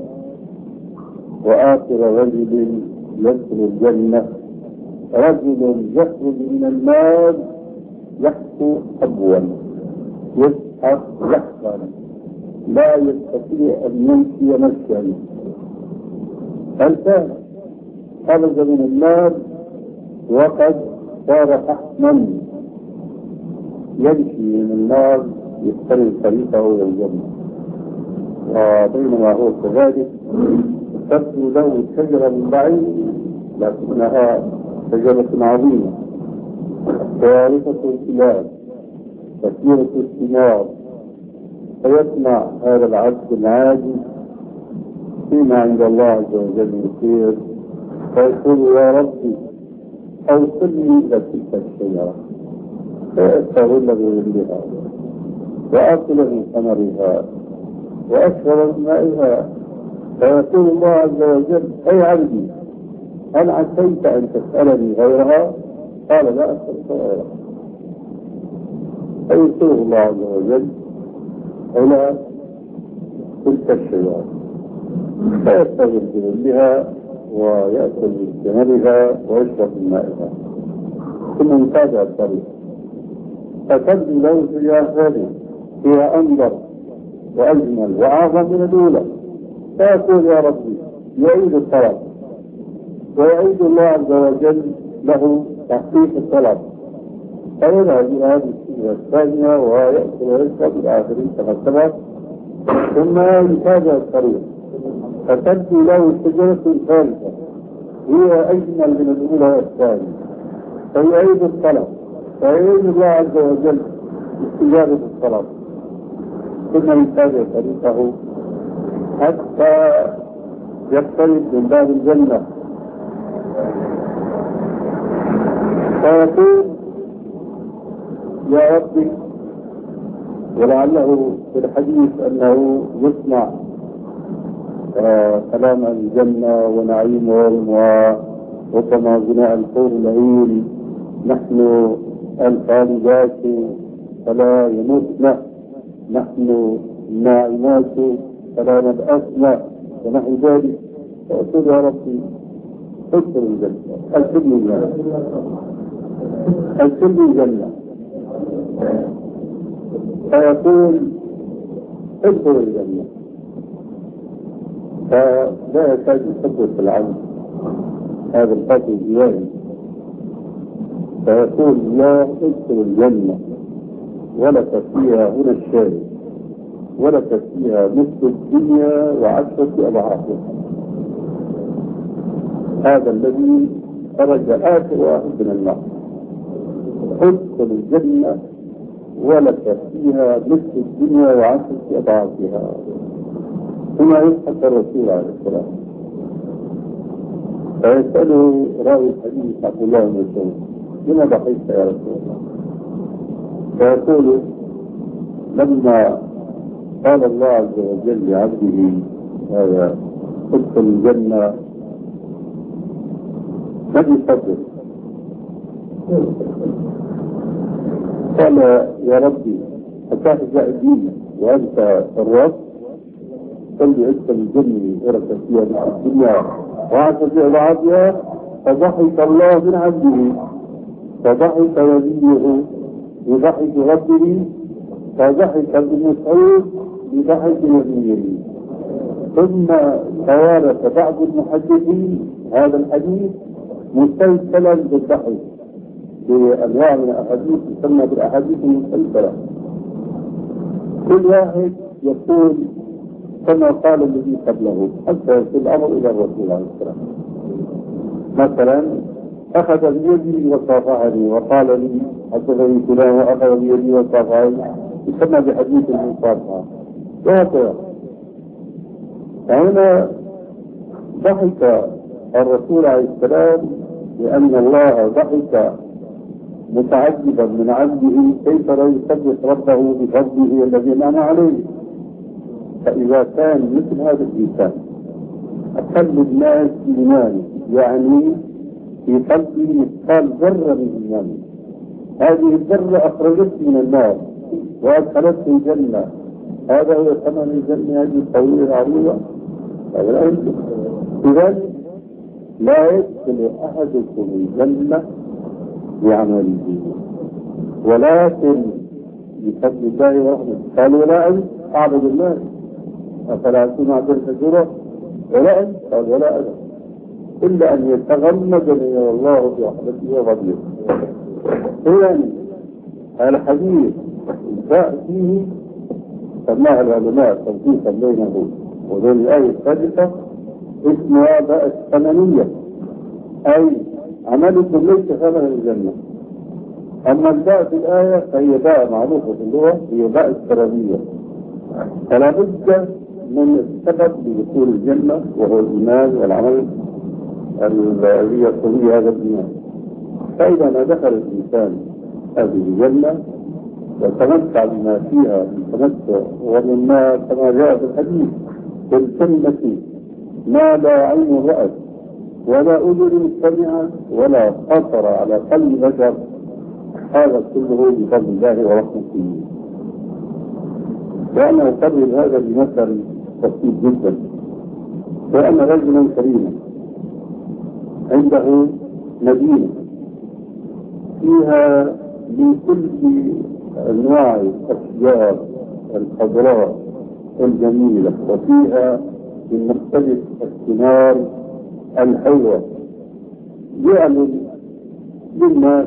وآخر رجل يدخل الجنة، رجل يخرج من النار يحكو حبوا يزحف زحفا لا يستطيع أن يمشي مشيا. الثاني خرج من النار وقد صار فحما يمشي من النار يختار طريقه إلى الجنة. وبينما هو كذلك تبدو له شجرة من بعيد لكنها شجرة عظيمة ثالثة الكلاب كثيرة الثمار، فيسمع هذا العبد العاجز فيما عند الله عز وجل يصير، فيقول يا ربي أوصلني إلى تلك الشجرة فأستغل بظلها وأكل من ثمرها وأشرب من مائها. فيقول الله عز وجل أي عبدي هل عسيت أن تسألني غيرها؟ قال لا أسألك غيرها. فيرسله الله عز وجل إلى تلك الشجرة فيستغل بظلها ويأكل من ثمرها ويشرب من مائها، ثم يتابع الطريق فتبدو له شجرة ثانية فيها أنظر وأجمل وأعظم من الأولى، فيقول يا ربي يعيد الطلب ويعيد الله عز وجل له تحقيق الطلب، فيذهب إلى هذه الشجرة الثانية ويأكل ويشرب إلى آخره كما سبق، ثم يتابع الطريق فتبدو له الشجرة الثالثة هي أجمل من الأولى والثانية، فيعيد الطلب فيعيد الله عز وجل استجابة الطلب، ثم يتابع طريقه حتى يقترب من باب الجنة فيقول يا ربي، ولعله في الحديث أنه يسمع آه كلام الجنة ونعيمهم وكما بناء الحور العين نحن الخالدات فلا يموتنا، نحن الناعمات فلا نبأسنا ونحن ذلك. فأقول يا ربي ادخل الجنة ادخل الجنة ادخل الجنة، فيقول ادخل الجنة، فلا يكاد يثبت العبد هذا الفضل الإلهي، فيقول لا ادخل الجنة ولك فيها هنا الشارع ولك فيها مثل الدنيا وعشرة أضعافها. هذا الذي خرج آخر واحد من النار، ادخل الجنة ولك فيها مثل الدنيا وعشرة أضعافها. هنا يضحك الرسول عليه السلام فيسأله راوي الحديث عبد الله بن مسعود لما ضحكت يا رسول الله؟ فيقول لما قال الله عز وجل لعبده هذا ادخل الجنة من يصدق؟ قال يا ربي أتحجأ الدين وأنت الرب؟ قل لي ادخل الجنة ورث فيها من الدنيا وعشرة أضعافها. فضحك الله من عبده، فضحك وليه بضحك ربه، فضحك ابن مسعود بضحك وليه. ثم توارث بعض المحدثين هذا الحديث مسلسلا بالضحك بأنواع من الأحاديث تسمى بالأحاديث المسلسلة، كل واحد يقول كما قال الذي قبله حتى يصل الأمر إلى الرسول عليه السلام. مثلا أخذ بيدي وصافحني وقال لي حدثني فلان وأخذ بيدي وصافحني، يسمى بحديث المصافحة وهكذا. فهنا ضحك الرسول عليه السلام لأن الله ضحك متعجبا من عبده كيف لا يسبح ربه بفضله الذي أنعم عليه. فإذا كان مثل هذا الإنسان أقل الناس إيمانا، يعني في قلبه مثقال ذرة من إيمان، هذه الذرة أخرجته من النار وأدخلته الجنة، هذا هو ثمن الجنة هذه الطويلة العريضة. إذن لا يدخل أحدكم الجنة بعمله ولكن بفضل الله ورحمته. قال ولا أعبد الله أفلا أكون عبدا شكورا؟ ولا أنت قال ولا أنا إلا أن يتغمدني الله برحمته وفضله. يعني الحديث جاء فيه سماها العلماء توفيقا بينه وبين الآية السادسة اسمها باء الثمنية، أي عملكم ليس ثمن الجنة. أما الباء في الآية فهي باء معروفة في اللغة، هي باء السرابية. فلا بد من السبب لدخول الجنة وهو الإيمان والعمل الذي يقتضي هذا الإيمان. فإذا ما دخل الإنسان هذه الجنة وتمتع بما فيها من تمتع ومما كما جاء في الحديث في الجنة ما لا عين رأت ولا أذن سمعت ولا خطر على قلب بشر، هذا كله بفضل الله ورحمته. وأنا أقرب هذا بمثل بسيط جدا. وأن رجلا كريما عنده مدينة فيها من كل أنواع الأشجار الخضراء الجميلة، وفيها من مختلف الثمار الحلوة، يعلن للناس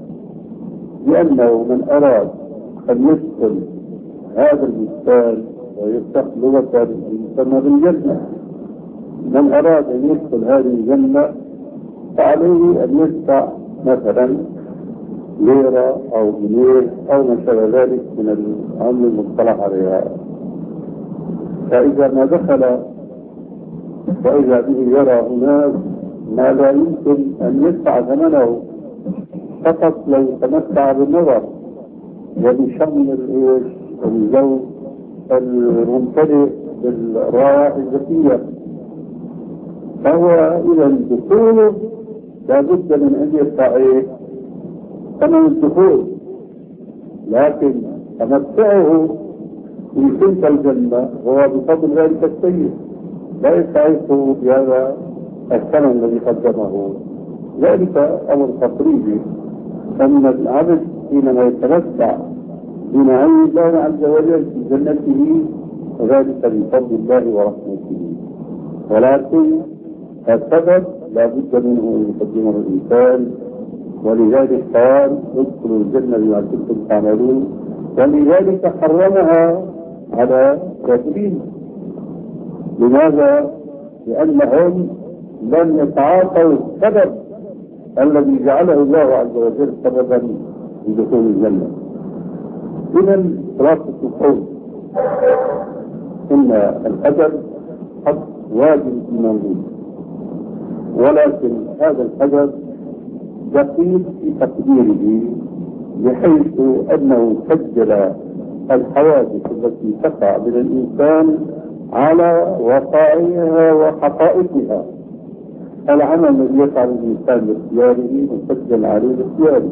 بأنه من أراد أن يدخل هذا البستان ويفتح لغة يسمى بالجنة، من أراد أن يدخل هذه الجنة فعليه أن يدفع مثلا ليرة أو جنيه أو ما شابه ذلك من العمل المصطلح عليها. فإذا ما دخل وإذا به يرى هناك ما لا يمكن أن يدفع ثمنه فقط لو تمتع بالنظر وبشم الإيش الجو الممتلئ بالروائح الذكية، فهو إلى الدخول لابد من أن يدفع إيه؟ ثمن الدخول. لكن تمتعه في تلك الجنة هو بفضل ذلك السيد، لا يستعيثه بهذا الثمن الذي قدمه. ذلك أمر تقريبي أن العبد حينما يتمتع بنعيم الله عز وجل في جنته وذلك بفضل الله ورحمته. ولكن السبب لا بد منه ان يقدمه الانسان، ولذلك قال ادخلوا الجنه بما كنتم تعملون، ولذلك حرمها على الكافرين. لماذا؟ لانهم لم يتعاطوا السبب الذي جعله الله عز وجل سببا لدخول الجنه. إذا خلاصة القول إن الأجر حق واجب إيماني، ولكن هذا الأجر دقيق في تقديره بحيث أنه سجل الحوادث التي تقع من الإنسان على وقائعها وحقائقها. العمل الذي يفعل الإنسان باختياره مسجل عليه باختياره،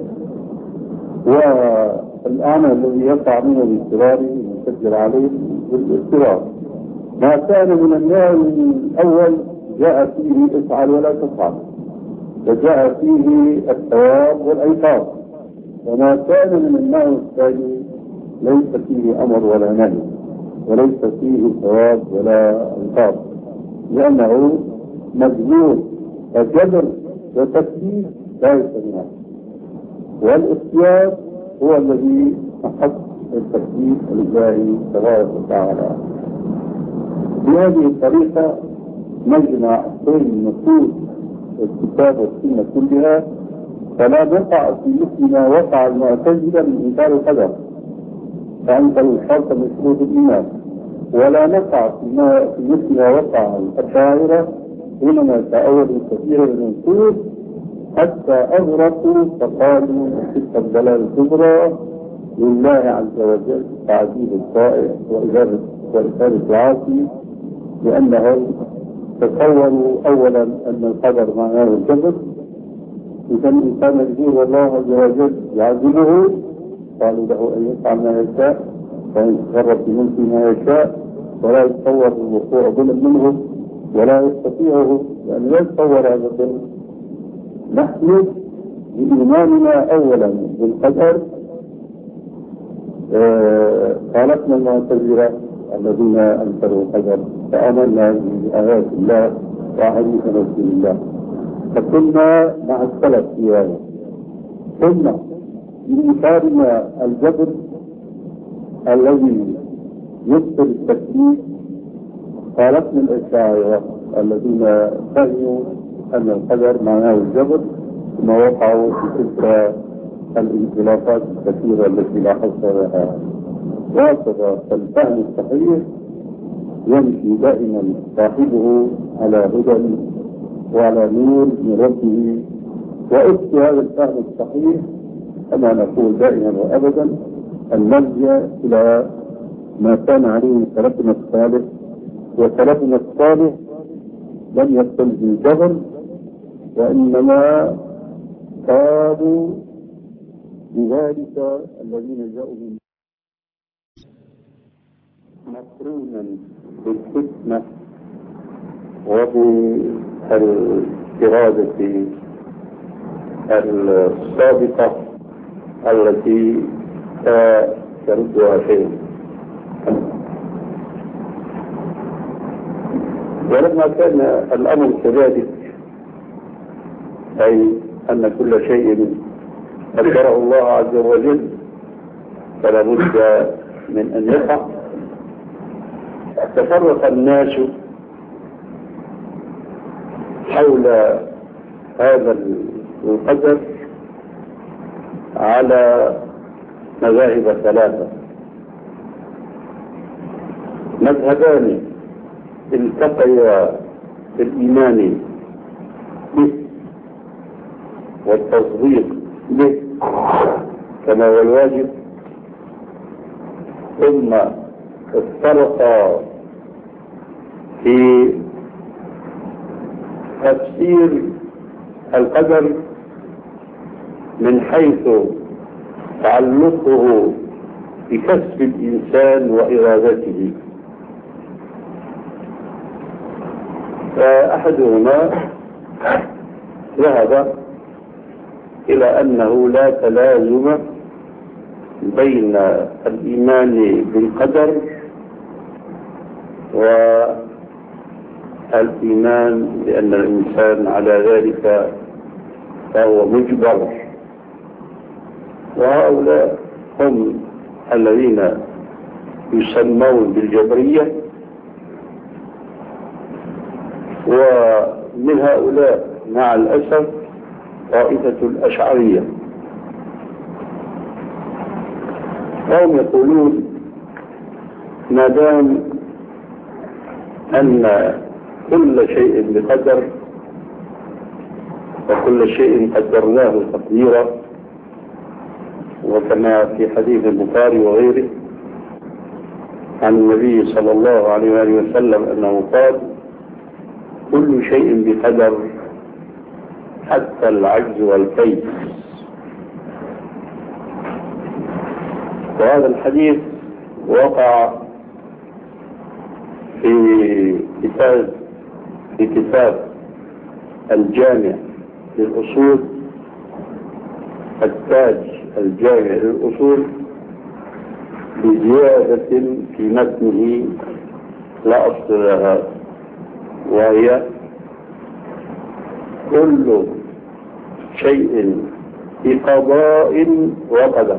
والأعمال الذي يقع منه باضطراره يسجل عليه بالاضطرار. ما كان من النوع الأول جاء فيه افعل ولا تفعل، وجاء فيه الثواب والعقاب. وما كان من النوع الثاني ليس فيه أمر ولا نهي، وليس فيه ثواب ولا عقاب، لأنه مجبور وجبر وتكليف لا يستمع. والاختيار هو الذي أحق التكليف لله تبارك وتعالى. بهذه الطريقة نجمع بين النصوص الكتاب والسنة كلها، فلا نقع في مثل ما وقع المعتزلة من إنكار القدر فأنكروا الشرط من شروط الإيمان، ولا نقع في مثل ما وقع الأشاعرة حينما تأولوا كثيرا من النصوص حتى أغرقوا فقالوا تلك الضلال الكبرى لله عز وجل تعذيب الطائع وإثابة العاصي، لأنهم تصوروا أولا أن القدر معناه الجبر. إذا الإنسان يقول والله عز وجل يعذبه، قالوا له أن يفعل ما يشاء وأن يتصرف في ملكه ما يشاء، ولا يتصور الوقوع ظلم منه ولا يستطيعه، لأن لا يتصور هذا الظلم. نحن بإيماننا أولا بالقدر خالقنا المعتزلة الذين أنكروا القدر فآمنا بآيات الله وأحاديث رسول الله. فكنا مع السلف في هذا. ثم بإثارنا الجبر الذي يبطل التكليف خالفنا الأشاعرة الذين فهموا أن القدر معناه الجبر، ثم وقعوا في تلك الانطلاقات الكثيرة التي لا حصر لها. وهكذا فالفهم الصحيح يمشي دائما صاحبه على هدى وعلى نور من ربه. وأسس هذا الفهم الصحيح كما نقول دائما وأبدا أن نلجأ إلى ما كان عليه سلفنا الصالح. وسلفنا الصالح لم يقل بالجبل، وإنما قالوا بذلك الذين جاءوا من مقرونا بالحكمة وبالإرادة السابقة التي تردها شيء. ولما كان الأمر كذلك، أي أن كل شيء قدره الله عز وجل فلا بد من أن يقع، تفرق الناس حول هذا القدر على مذاهب ثلاثة. مذهبان التقيا في الإيمان به والتصديق به كما هو الواجب، ثم افترقا في تفسير القدر من حيث تعلقه بكسب الإنسان وإرادته. فأحدهما ذهب إلى أنه لا تلازم بين الإيمان بالقدر والإيمان بأن الإنسان على ذلك فهو مجبر. وهؤلاء هم الذين يسمون بالجبرية. ومن هؤلاء مع الأسف طائفة الأشعرية، وهم يقولون ما دام أن كل شيء بقدر وكل شيء قدرناه تقديرا، وكما في حديث البخاري وغيره عن النبي صلى الله عليه وآله وسلم أنه قال كل شيء بقدر حتى العجز والكيس. وهذا الحديث وقع في كتاب في كتاب الجامع للأصول، التاج الجامع للأصول، بزيادة في متنه لا أصل لها، وهي كل شيء بقضاء وقدر.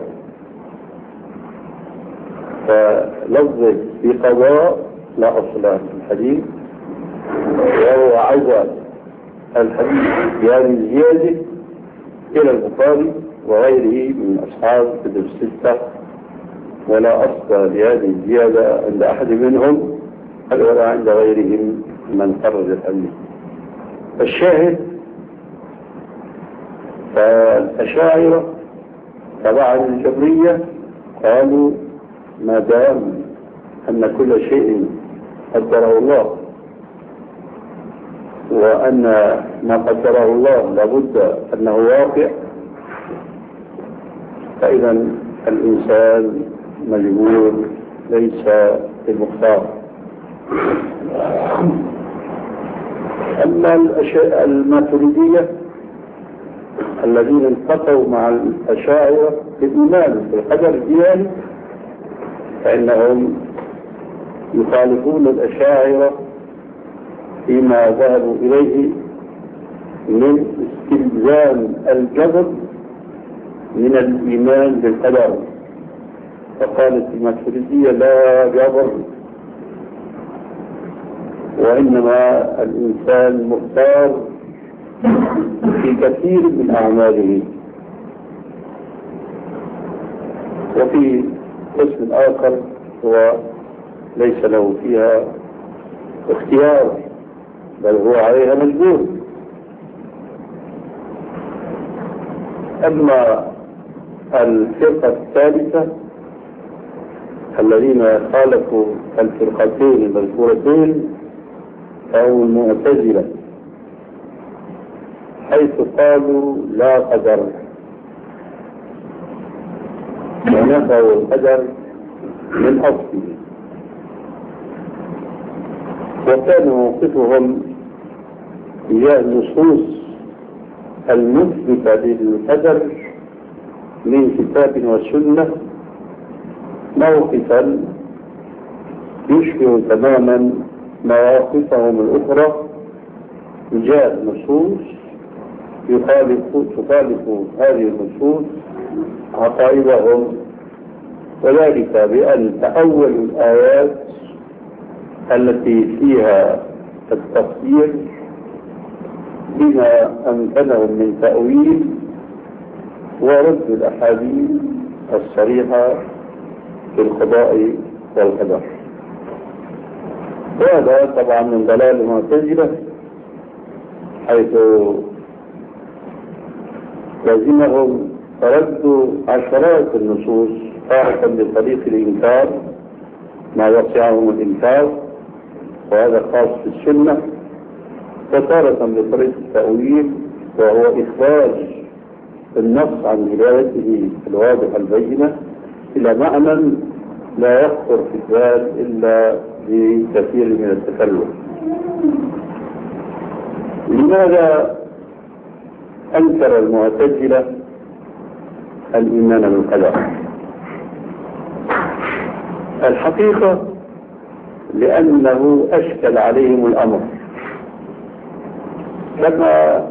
فلفظ بقضاء لا أصل له في الحديث، وهو عزى الحديث بهذه الزيادة إلى البخاري وغيره من أصحاب كتب الستة، ولا أصل لهذه الزيادة عند أحد منهم ولا عند غيرهم من خرج الحديث. الشاهد فالأشاعرة طبعا الجبرية قالوا ما دام أن كل شيء قدره الله، وأن ما قدره الله لابد أنه واقع، فإذا الإنسان مجبور ليس المختار. أما الماتريدية الذين التقوا مع الأشاعرة في الإيمان بالقدر الدياني، فإنهم يخالفون الأشاعرة فيما ذهبوا إليه من استلزام الجبر من الإيمان بالقدر. فقالت الماتريدية لا جبر، وإنما الإنسان مختار في كثير من أعماله. وفي قسم آخر هو ليس له فيها اختيار، بل هو عليها مجبور. أما الفرقة الثالثة الذين خالفوا الفرقتين المذكورتين فهم المعتزلة، حيث قالوا لا قدر، ونفوا القدر من أصله. وكان موقفهم هي النصوص المثبتة للقدر من كتاب وسنة موقفا يشبه تماما مواقفهم الأخرى تجاه نصوص يخالف تخالف هذه النصوص عقائدهم، وذلك بأن تأولوا الآيات التي فيها التفسير بما أمكنهم من تأويل، ورد الأحاديث الصريحة في القضاء والقدر. وهذا طبعا من ضلال المعتزلة، حيث لازمهم رد عشرات النصوص تارة بطريق الإنكار ما وسعهم الإنكار، وهذا خاص في السنة، وتارة بطريق التأويل وهو إخراج النص عن دلالته الواضحة البينة إلى معنى لا يخطر في البال إلا بكثير من التكلف. لماذا أنكر المعتزلة الإيمان بالقدر؟ الحقيقة لأنه أشكل عليهم الأمر، كما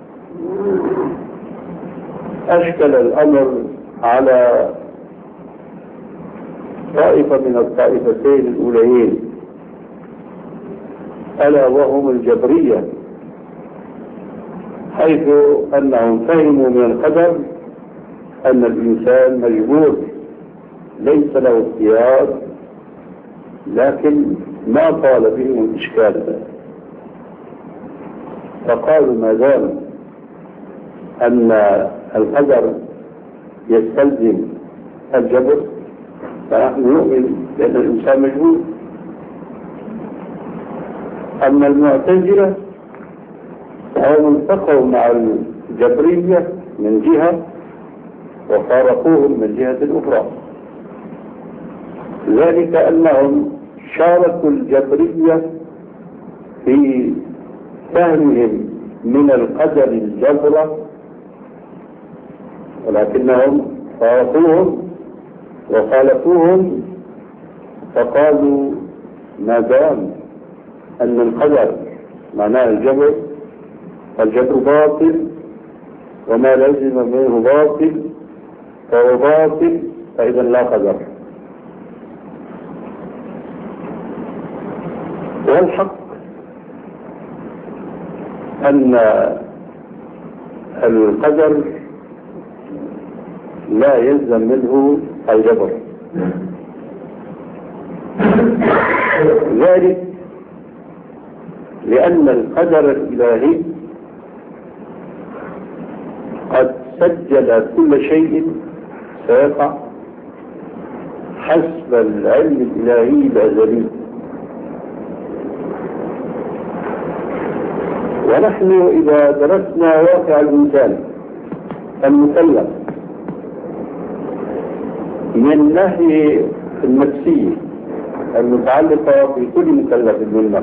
أشكل الأمر على طائفة من الطائفتين الأوليين، ألا وهم الجبرية، حيث أنهم فهموا من القدر أن الإنسان مجبور ليس له اختيار، لكن ما طال بهم الإشكال، فقالوا ما دام أن القدر يستلزم الجبر فنحن نؤمن بأن الإنسان مجبور. أما المعتزلة فهم التقوا مع الجبرية من جهة وفارقوهم من جهة أخرى، ذلك أنهم شاركوا الجبرية في فهمهم من القدر الجبر، ولكنهم فارقوهم وخالفوهم، فقالوا ما دام أن القدر معناه الجبر، الجبر باطل، وما لزم منه باطل فهو باطل، فإذا لا قدر. والحق أن القدر لا يلزم منه الجبر، ذلك لأن القدر الإلهي قد سجل كل شيء سيقع حسب العلم الإلهي الأزلي، ونحن إذا درسنا واقع الإنسان المكلف من ناحية النفسية المتعلقة بكل مكلف منا،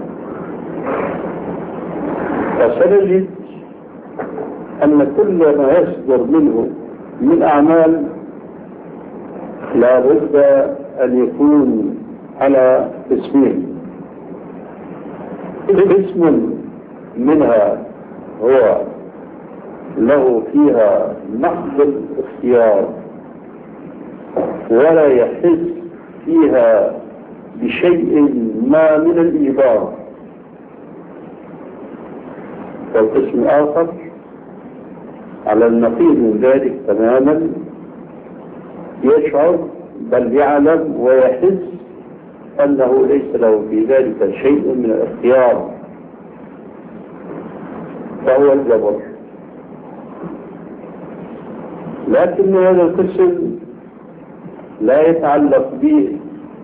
فسنجد أن كل ما يصدر منه من أعمال لا بد أن يكون على اسمين. اسم منها هو له فيها محض الاختيار ولا يحس فيها بشيء ما من الإجبار، والقسم الآخر على النقيض من ذلك تماما، يشعر بل يعلم ويحس أنه ليس له في ذلك شيء من الاختيار، فهو الجبر. لكن هذا القسم لا يتعلق به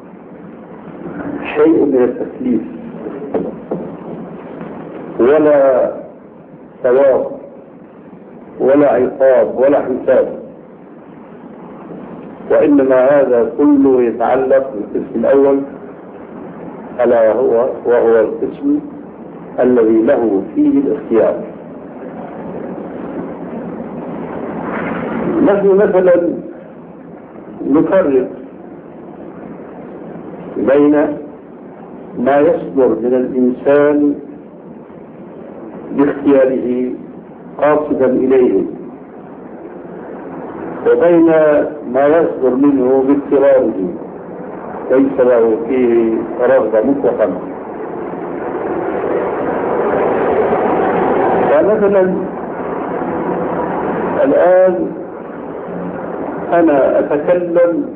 شيء من التكليف ولا ثواب ولا عقاب ولا حساب، وإنما هذا كله يتعلق بالقسم الأول، ألا هو وهو القسم الذي له فيه الاختيار. نحن مثلا نفرق بين ما يصدر من الإنسان باختياره قاصدا إليه وبين ما يصدر منه باضطراره ليس له فيه رغبة مطلقا. فمثلا الآن أنا أتكلم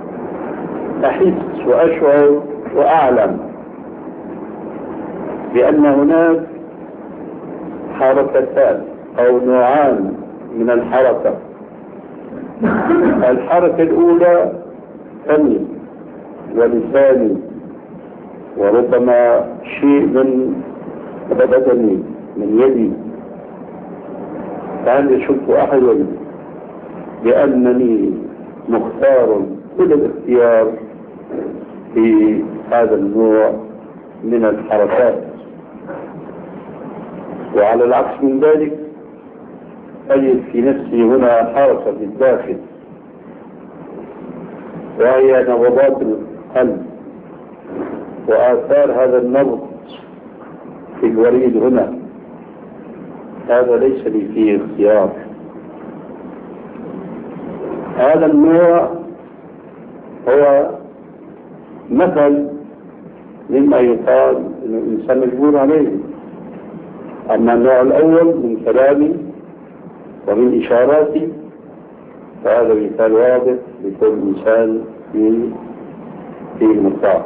أحس وأشعر وأعلم بأن هناك حركتان أو نوعان من الحركة. الحركة الأولى فمي ولساني وربما شيء من بدني من يدي، فهل يشك أحد بأنني مختار إلى الاختيار في هذا النوع من الحركات؟ وعلى العكس من ذلك أجد في نفسي هنا حركة في الداخل وهي نبضات القلب وآثار هذا النبض في الوريد هنا، هذا ليس لي فيه اختيار. هذا النوع هو مثل مما يقال أن الإنسان مجبور عليه. أما النوع الأول من كلامي ومن إشاراتي فهذا مثال واضح لكل إنسان في في المختار.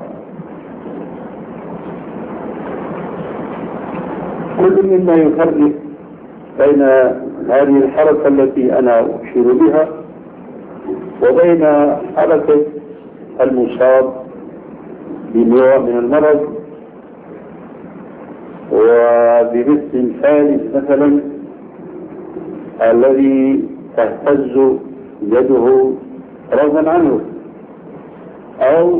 كل مما يفرق بين هذه الحركة التي أنا أشير بها وبين حركة المصاب بنوع من المرض، وبمثل ثالث مثلا الذي تهتز يده رغما عنه، أو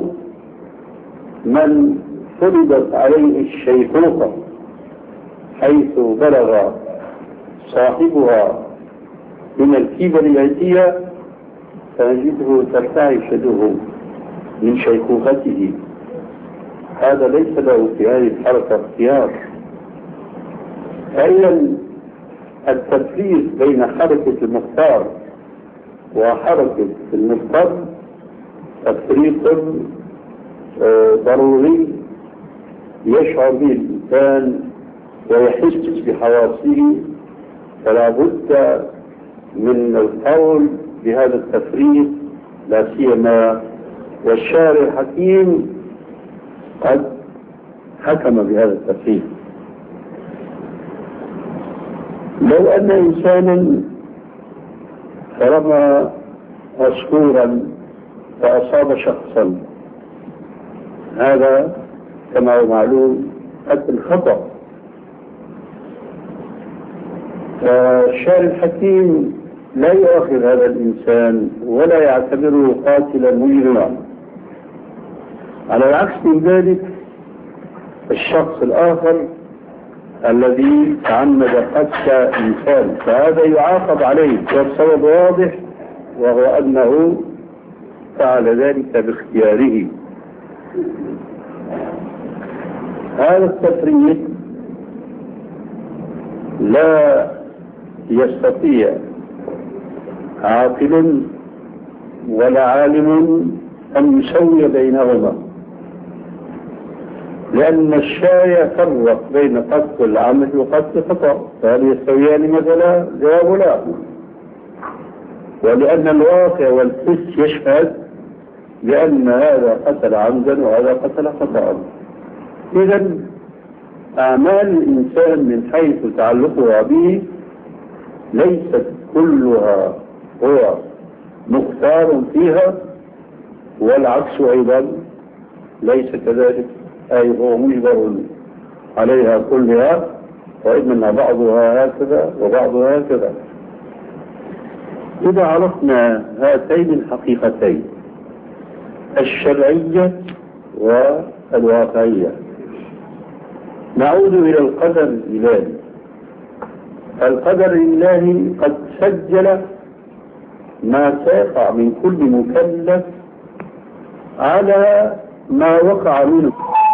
من فرضت عليه الشيخوخة حيث بلغ صاحبها من الكبر العتية فنجده ترتعش يده من شيخوخته. هذا ليس له في هذه الحركة اختيار. فإذا التفريق بين حركة المختار وحركة المضطر تفريق ضروري يشعر به الإنسان ويحس بحواسه، فلا بد من القول بهذا التفريق، لا سيما والشارع الحكيم قد حكم بهذا التفريق. لو أن إنسانا رمى عصفورا فأصاب شخصا، هذا كما هو معلوم قتل خطأ، فالشارع الحكيم لا يؤاخذ هذا الإنسان ولا يعتبره قاتلا مجرما. على العكس من ذلك الشخص الآخر الذي تعمد قتل إنسان فهذا يعاقب عليه، والسبب واضح وهو أنه فعل ذلك باختياره. هذا التفريق لا يستطيع عاقل ولا عالم أن يسوي بينهما، لأن الشاي يفرق بين قصد العمد وقصد الخطأ، فهل يستويان مثلا؟ جواب لا. ولأن الواقع والحس يشهد بأن هذا قتل عمدا وهذا قتل خطأ. إذا أعمال الإنسان من حيث تعلقها به ليست كلها هو مختار فيها، والعكس أيضا ليس كذلك، أي هو مجبر عليها كلها، وإنما بعضها هكذا وبعضها هكذا. إذا عرفنا هاتين الحقيقتين الشرعية والواقعية نعود إلى القدر الإلهي. القدر الإلهي قد سجل ما سيقع من كل مكلف على ما وقع منه.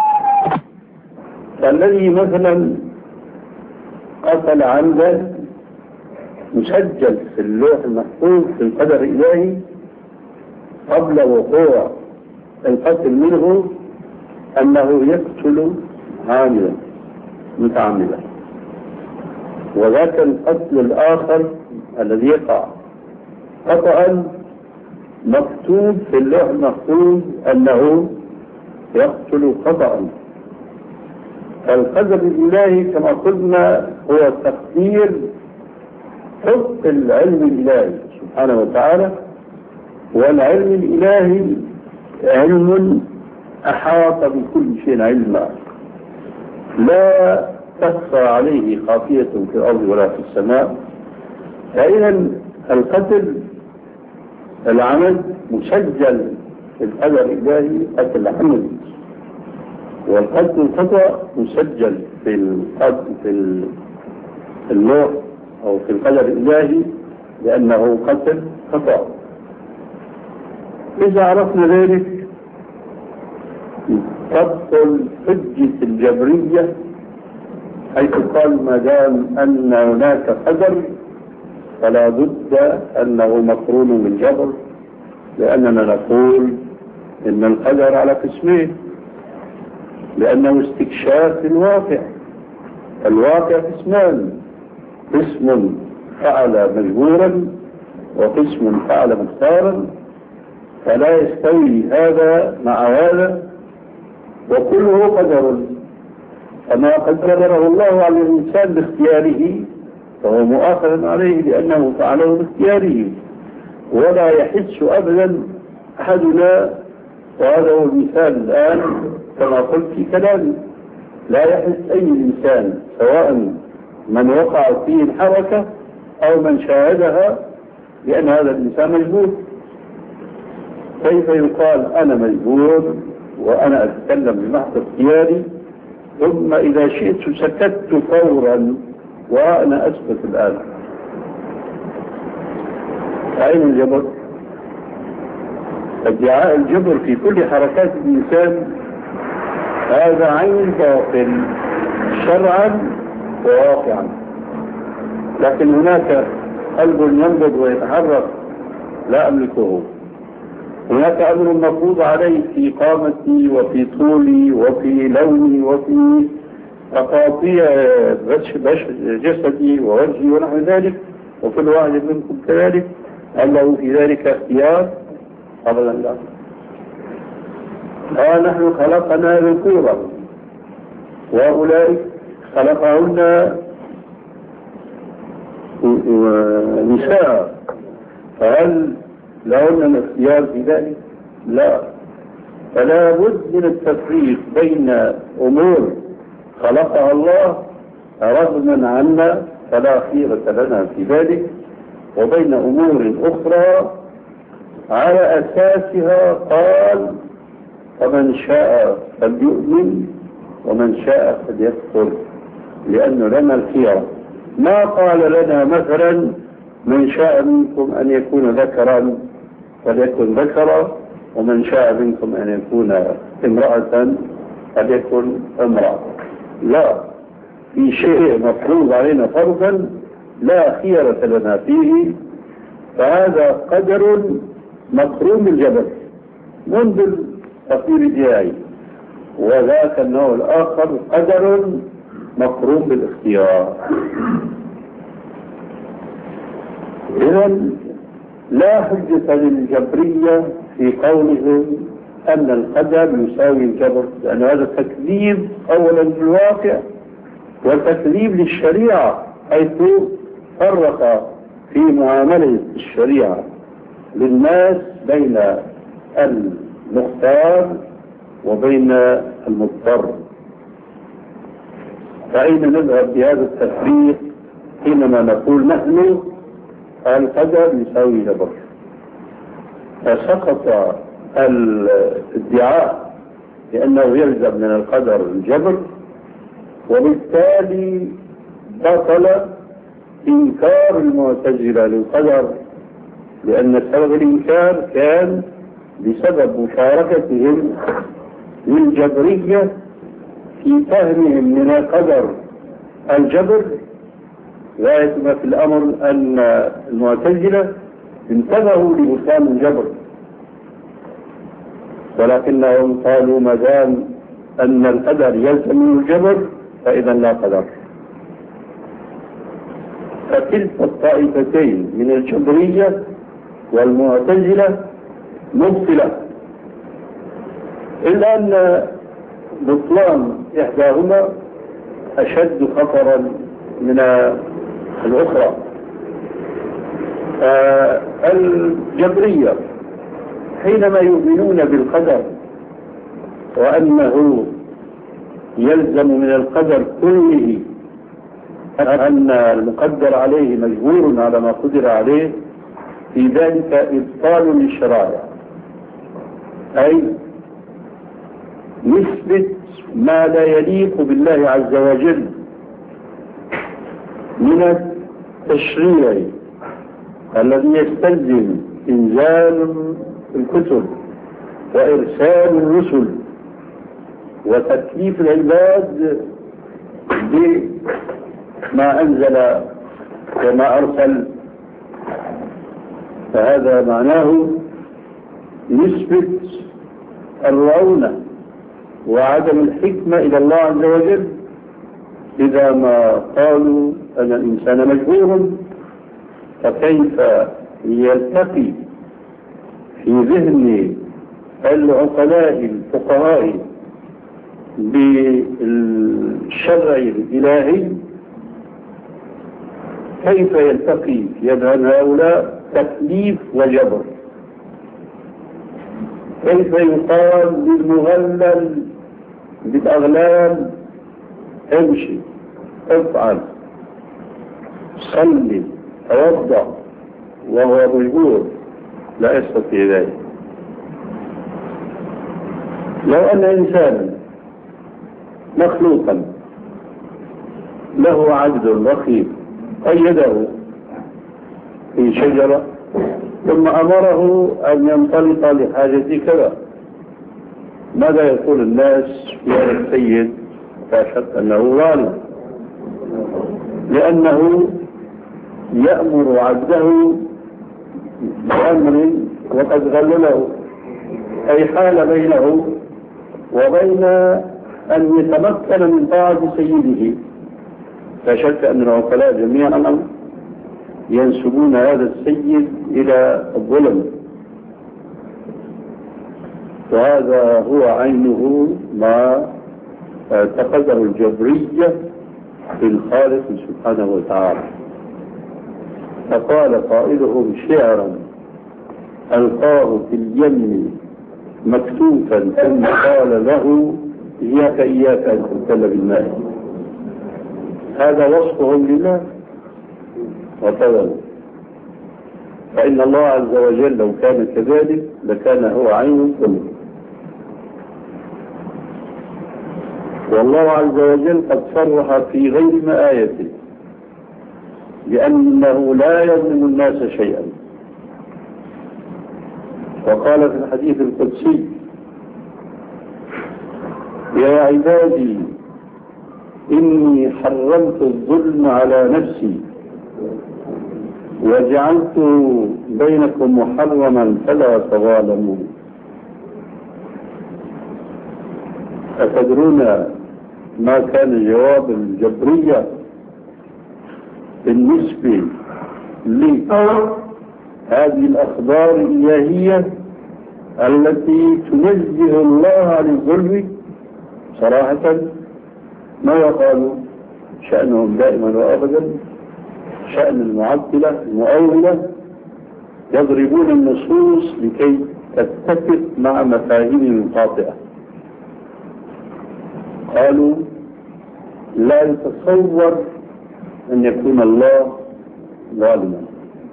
فالذي مثلا قتل عمدا مسجل في اللوح المحفوظ في القدر الإلهي قبل وقوع القتل منه أنه يقتل عاملا متعمدا، وذاك القتل الآخر الذي يقع خطأ مكتوب في اللوح المحفوظ أنه يقتل خطأ. القدر الإلهي كما قلنا هو تقدير حق العلم الإلهي سبحانه وتعالى، والعلم الإلهي علم أحاط بكل شيء علما لا تخفى عليه خافية في الأرض ولا في السماء. فإذا القتل العمد مسجل في القدر الإلهي قتل عمد، والقتل الخطأ مسجل في القدر في اللوح أو في القدر الإلهي لأنه قتل خطأ. إذا عرفنا ذلك تبطل حجة الجبرية، حيث قال ما دام أن هناك قدر فلا بد أنه مقرون بالجبر، لأننا نقول إن القدر على قسمين، لأنه استكشاف الواقع. الواقع قسمان، قسم فعل مجبورا وقسم فعل مختارا، فلا يستوي هذا مع هذا، وكله قدر. فما قدره الله على الإنسان باختياره فهو مؤاخذ عليه لأنه فعله باختياره، ولا يحس أبدا أحدنا، وهذا هو المثال الآن كما قلت في كلامي، لا يحس أي إنسان سواء من وقع فيه الحركة أو من شاهدها لأن هذا الإنسان مجبور. كيف يقال أنا مجبور وأنا أتكلم بمحض اختياري، ثم إذا شئت سكت فورا وأنا أسكت الآن؟ أين الجبر؟ ادعاء الجبر في كل حركات الإنسان هذا عين باطل شرعا وواقعا. لكن هناك قلب ينبض ويتحرك لا أملكه، هناك أمر مفروض عليه في قامتي وفي طولي وفي لوني وفي تقاطيع جسدي ووجهي ونحو ذلك، وكل واحد منكم كذلك. هل له في ذلك اختيار؟ أبدا لا. ها نحن خلقنا ذكورا وأولئك خلقهن نساء، فهل لهن الاختيار في ذلك؟ لا. فلا بد من التفريق بين أمور خلقها الله رغما عنا فلا خيرة لنا في ذلك، وبين أمور أخرى على أساسها قال فمن شاء فليؤمن ومن شاء فليكفر، لأنه لنا الخيرة. ما قال لنا مثلا من شاء منكم أن يكون ذكرا فليكن ذكرا، ومن شاء منكم أن يكون امرأة فليكن امرأة. لا، في شيء مفروض علينا فرضا لا خيرة لنا فيه، فهذا قدر مكروم الجبل منذ التطوير الجاي، وذاك النوع الآخر قدر مكروم بالاختيار. إذن لا حجة للجبرية في قولهم أن القدر يساوي الجبر، لأن هذا تكذيب أولا للواقع وتكذيب للشريعة، حيث فرق في معاملة الشريعة للناس بين المختار وبين المضطر. فأين نذهب بهذا التفريق حينما نقول نحن القدر يساوي جبر؟ فسقط الادعاء لأنه يلزم من القدر الجبر، وبالتالي بطل إنكار المعتزلة للقدر، لأن سبب الإنكار كان بسبب مشاركتهم للجبرية في فهمهم من القدر الجبر. غاية ما في الأمر أن المعتزلة انتبهوا لبطلان الجبر، ولكنهم قالوا ما دام أن القدر يلزم من الجبر فإذا لا قدر. فكلتا الطائفتين من الجبرية والمعتزلة مبطلة، إلا أن بطلان إحداهما أشد خطرا من الأخرى. الجبرية حينما يؤمنون بالقدر وأنه يلزم من القدر كله أن المقدر عليه مجبور على ما قدر عليه، في ذلك إبطال للشرائع، أي نسبة ما لا يليق بالله عز وجل من التشريع الذي يستلزم إنزال الكتب وإرسال الرسل وتكليف العباد بما أنزل وما أرسل. فهذا معناه نسبة الرعونة وعدم الحكمة إلى الله عز وجل. إذا ما قالوا أن الإنسان مجبور، فكيف يلتقي في ذهن العقلاء الفقهاء بالشرع الإلهي، كيف يلتقي في يذهن هؤلاء تكليف وجبر؟ كيف يقال للمغلل بالأغلال امشي، افعل، صلي، توضأ، وهو مجبور لا يستطيع ذلك؟ لو أن إنسانا مخلوقا له عبد رقيق قيده في شجرة ثم أمره أن ينطلق لحاجة كذا، ماذا يقول الناس في هذا السيد؟ لا شك أنه ظالم، لأنه يأمر عبده بأمر وقد غلله، أي حال بينه وبين أن يتمكن من طاعة سيده. لا شك أن العقلاء جميعا ينسبون هذا السيد إلى الظلم، وهذا هو عينه ما اعتقده الجبرية في الخالق سبحانه وتعالى. فقال قائلهم شعرا ألقاه في اليم مكتوفا ثم قال له إياك إياك أن تبتل بالماء. هذا وصفهم لله وطول. فإن الله عز وجل لو كان كذلك لكان هو عين الظلم. والله عز وجل قد صرح في غير ما آيته لأنه لا يظلم الناس شيئا، وقال في الحديث القدسي يا عبادي إني حرمت الظلم على نفسي وجعلت بينكم محرما فلا تظالموا. أتدرون ما كان جواب الجبرية بالنسبة لهذه الأخبار الإلهية التي تنزه الله عن الظلم؟ صراحة ما يقالوا شأنهم دائما وأبدا شأن المعطلة المؤولة، يضربون النصوص لكي تتفق مع مفاهيمهم الخاطئة. قالوا لا يتصور أن يكون الله ظالما،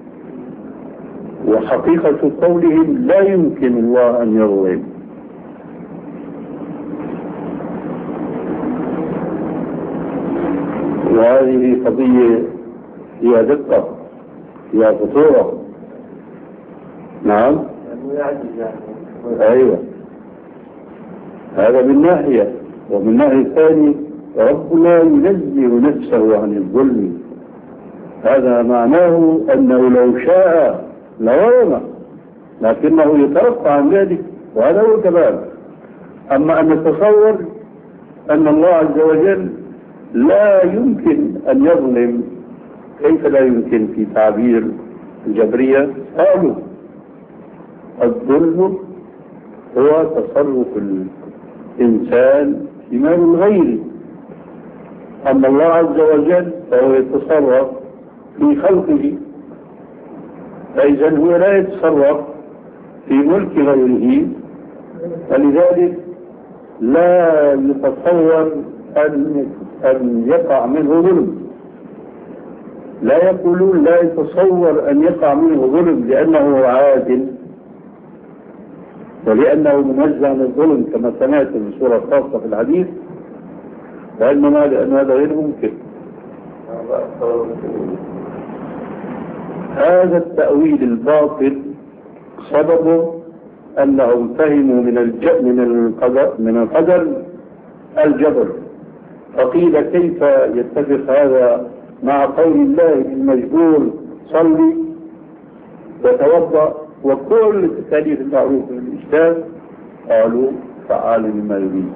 وحقيقة قولهم لا يمكن الله أن يظلم. وهذه قضية فيها دقة فيها خطورة. نعم أيوة، هذا من ناحية، ومن ناحية ثانية ربنا ينزه نفسه عن الظلم. هذا معناه أنه لو شاء لظلم، لكنه يترفع عن ذلك، وهذا هو الكمال. أما أن نتصور أن الله عز وجل لا يمكن أن يظلم، كيف لا يمكن في تعبير الجبرية؟ قالوا الظلم هو تصرف الإنسان في مال الغير، أما الله عز وجل فهو يتصرف في خلقه، فإذا هو لا يتصرف في ملك غيره، فلذلك لا يتصور أن أن يقع منه ظلم. لا يقولون لا يتصور أن يقع منه ظلم لأنه عادل ولأنه منزه عن الظلم كما سمعت في سورة خاصة في الحديث، وإنما لأن هذا غير ممكن. هذا التأويل الباطل سببه أنهم فهموا من الج... من القدر من القدر الجبر، فقيل كيف يتفق هذا مع قول الله المجبور صلي وتوضأ وكل التكاليف المعروفة في الإسلام؟ قالوا فعال لما يريد،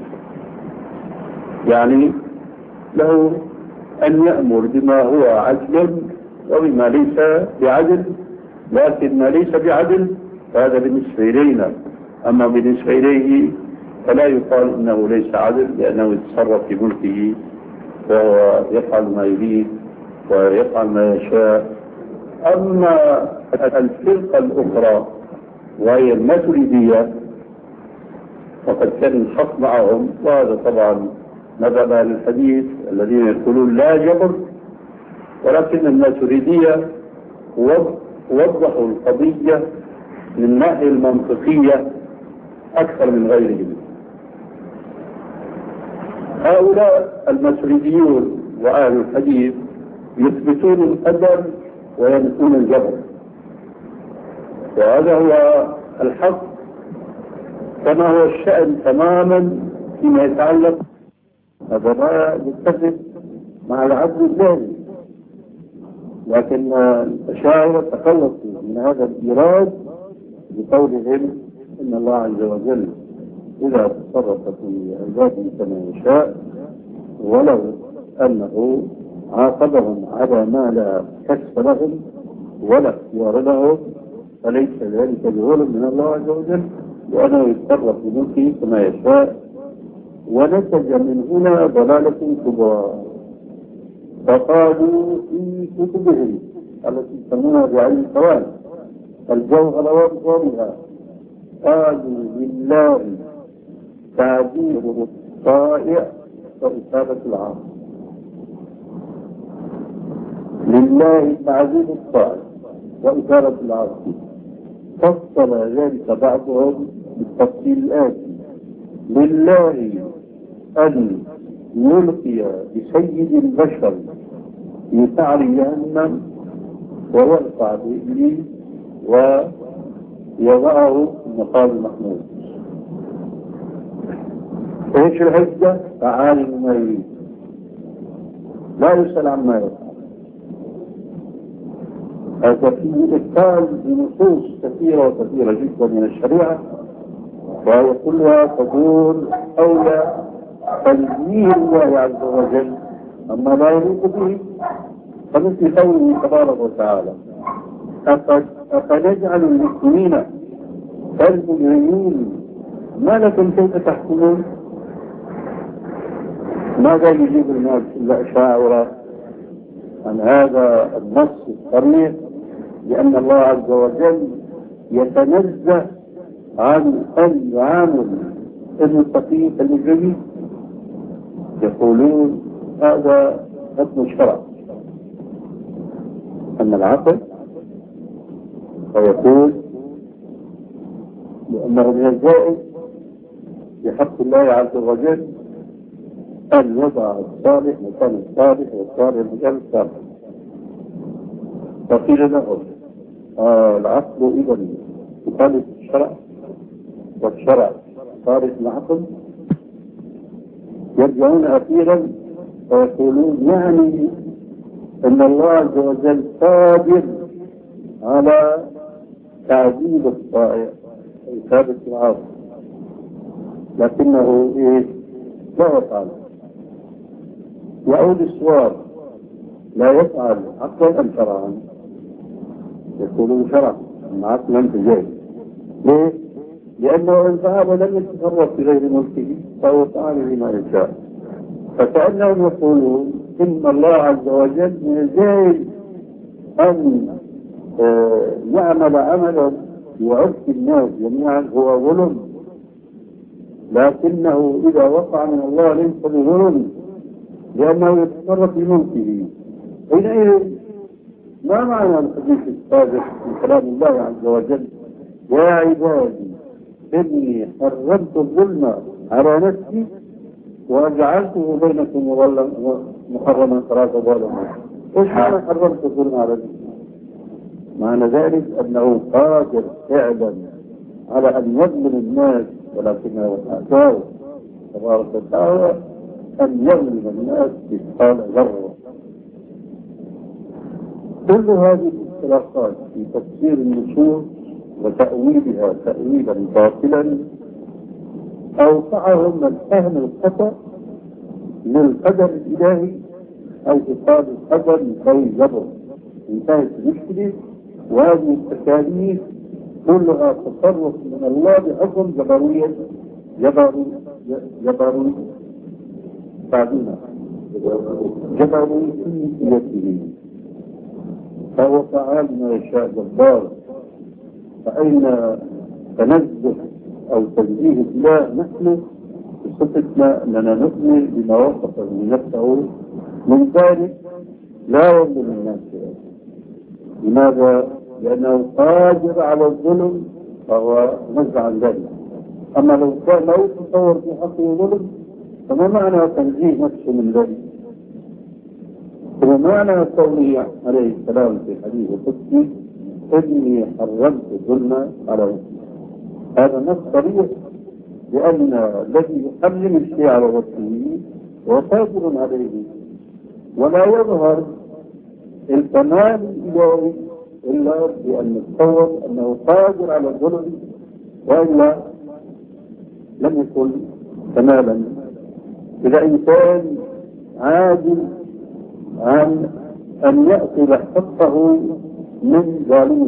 يعني له أن يأمر بما هو عدل وبما ليس بعدل، لكن ما ليس بعدل فهذا بالنسبة إلينا، أما بالنسبة إليه فلا يقال إنه ليس عدل، لأنه يتصرف في ملكه وهو يفعل ما يريد ويفعل ما يشاء. أما الفرقة الأخرى وهي الماتريدية فقد كان الحق معهم، وهذا طبعا مذهب أهل الحديث الذين يقولون لا جبر، ولكن الماتريدية وضحوا القضية من الناحية المنطقية أكثر من غيرهم. هؤلاء الماتريديون وأهل الحديث يثبتون القدر وينفون الجبر، وهذا هو الحق كما هو الشأن تماما فيما يتعلق. هذا ما يتفق مع العدل الثاني، لكن الأشاعرة تخلصوا من هذا الإيراد بقولهم إن الله عز وجل إذا تصرف في عباده كما يشاء ولو أنه عاقبهم على ما لا كسب لهم ولا اختيار لهم فليس ذلك بظلم من الله عز وجل، وأنه يتصرف بملكه كما يشاء. ونتج من هنا ضلالة كبرى، فقالوا في كتبهم التي يسمونها بعين الثواني الجوهر وأبصارها قالوا لله تعذيب الطائع وإصابة العاصي. لله تعذيب الطائع وإصابة العاصي، فصل ذلك بعضهم بالتفصيل الآتي: لله أن يلقي بسيد البشر في قعر جهنم ويرفع بإبليس ويضعه في المقام المحمود. ايش الحجة؟ فعال ما يريد، لا يسأل عما يفعل. هذا فيه إبطال بنصوص كثيرة وكثيرة جدا من الشريعة، وهي كلها تدور حول تنزيه الله عز وجل أما لا يليق به، فمثل قوله تبارك وتعالى: أفنجعل المسلمين كالمجرمين ما لكم كيف تحكمون؟ ماذا يجيب الناس إلا أشاعر عن هذا النص الصريح لأن الله عز وجل يتنزه عن أن يعامل المتقين كالمجرمين. يقولون هذا حكم الشرع، أما العقل فيقول لأنه من الجائز بحق الله عز وجل أن يضع الصالح مكان الصالح والصالح مكان الصالح. فقيل له آه العقل إذا يخالف الشرع والشرع خارج العقل. يرجعون أخيرا ويقولون يعني أن الله عز وجل قادر على تعذيب الطائع ثابت العاصي، لكنه إيه؟ لا يفعل. يعود السؤال: لا يفعل عقلا أم شرعا؟ يقولون شرعا، أما عقلا أنت جاي. ليه؟ لأنه إن فعل لم يتصرف في غير ملكه فهو فعل بما يشاء. فكأنهم يقولون إن الله عز وجل من الجاهل أن آه يعمل عملا يعد الناس جميعا هو ظلم، لكنه إذا وقع من الله ليس بظلم لأنه يتصرف في ملكه. حينئذ ما معنى الحديث السابق من كلام الله عز وجل: يا عبادي إني حرمت الظلم على نفسي وجعلته بينكم محرما فلا تظالموا؟ ايش معنى حرمت الظلم على نفسي؟ معنى ذلك أنه قادر فعلا على أن يظلم الناس، ولكنه أتاه تبارك وتعالى أن يظلم الناس مثقال ذرة. كل هذه الاختلافات في تفسير النصوص وتأويلها تأويلا باطلا أوقعهم الفهم الخطأ للقدر الإلهي، حيث قال القدر يساوي جبر. انتهت المشكلة، وهذه التكاليف كلها تصرف من الله بحكم جبروية جبروي جبروي تعبينا جبرويته، فهو فعال ما يشاء جبار. فأين تنزه أو تنزيه الله؟ نحن بصفتنا أننا نؤمن بما وصف بنفسه من ذلك لا يظلم الناس. لماذا؟ لأنه قادر على الظلم فهو نزع عن ذلك. أما لو كان لو تصور في حقه ظلم فما معنى تنزيه نفسه من ذلك؟ وما معنى قوله عليه السلام في حديث القدسي: إني حرمت الظلم على نفسي؟ هذا نص صريح، لأن الذي يحرم الشيء على نفسه هو قادر عليه، ولا يظهر الكمال الإلهي إلا بأن نتصور أنه قادر على الظلم، وإلا لم يكن كمالا. إذا إنسان عاجز عن أن يأخذ حقه من ظالمه،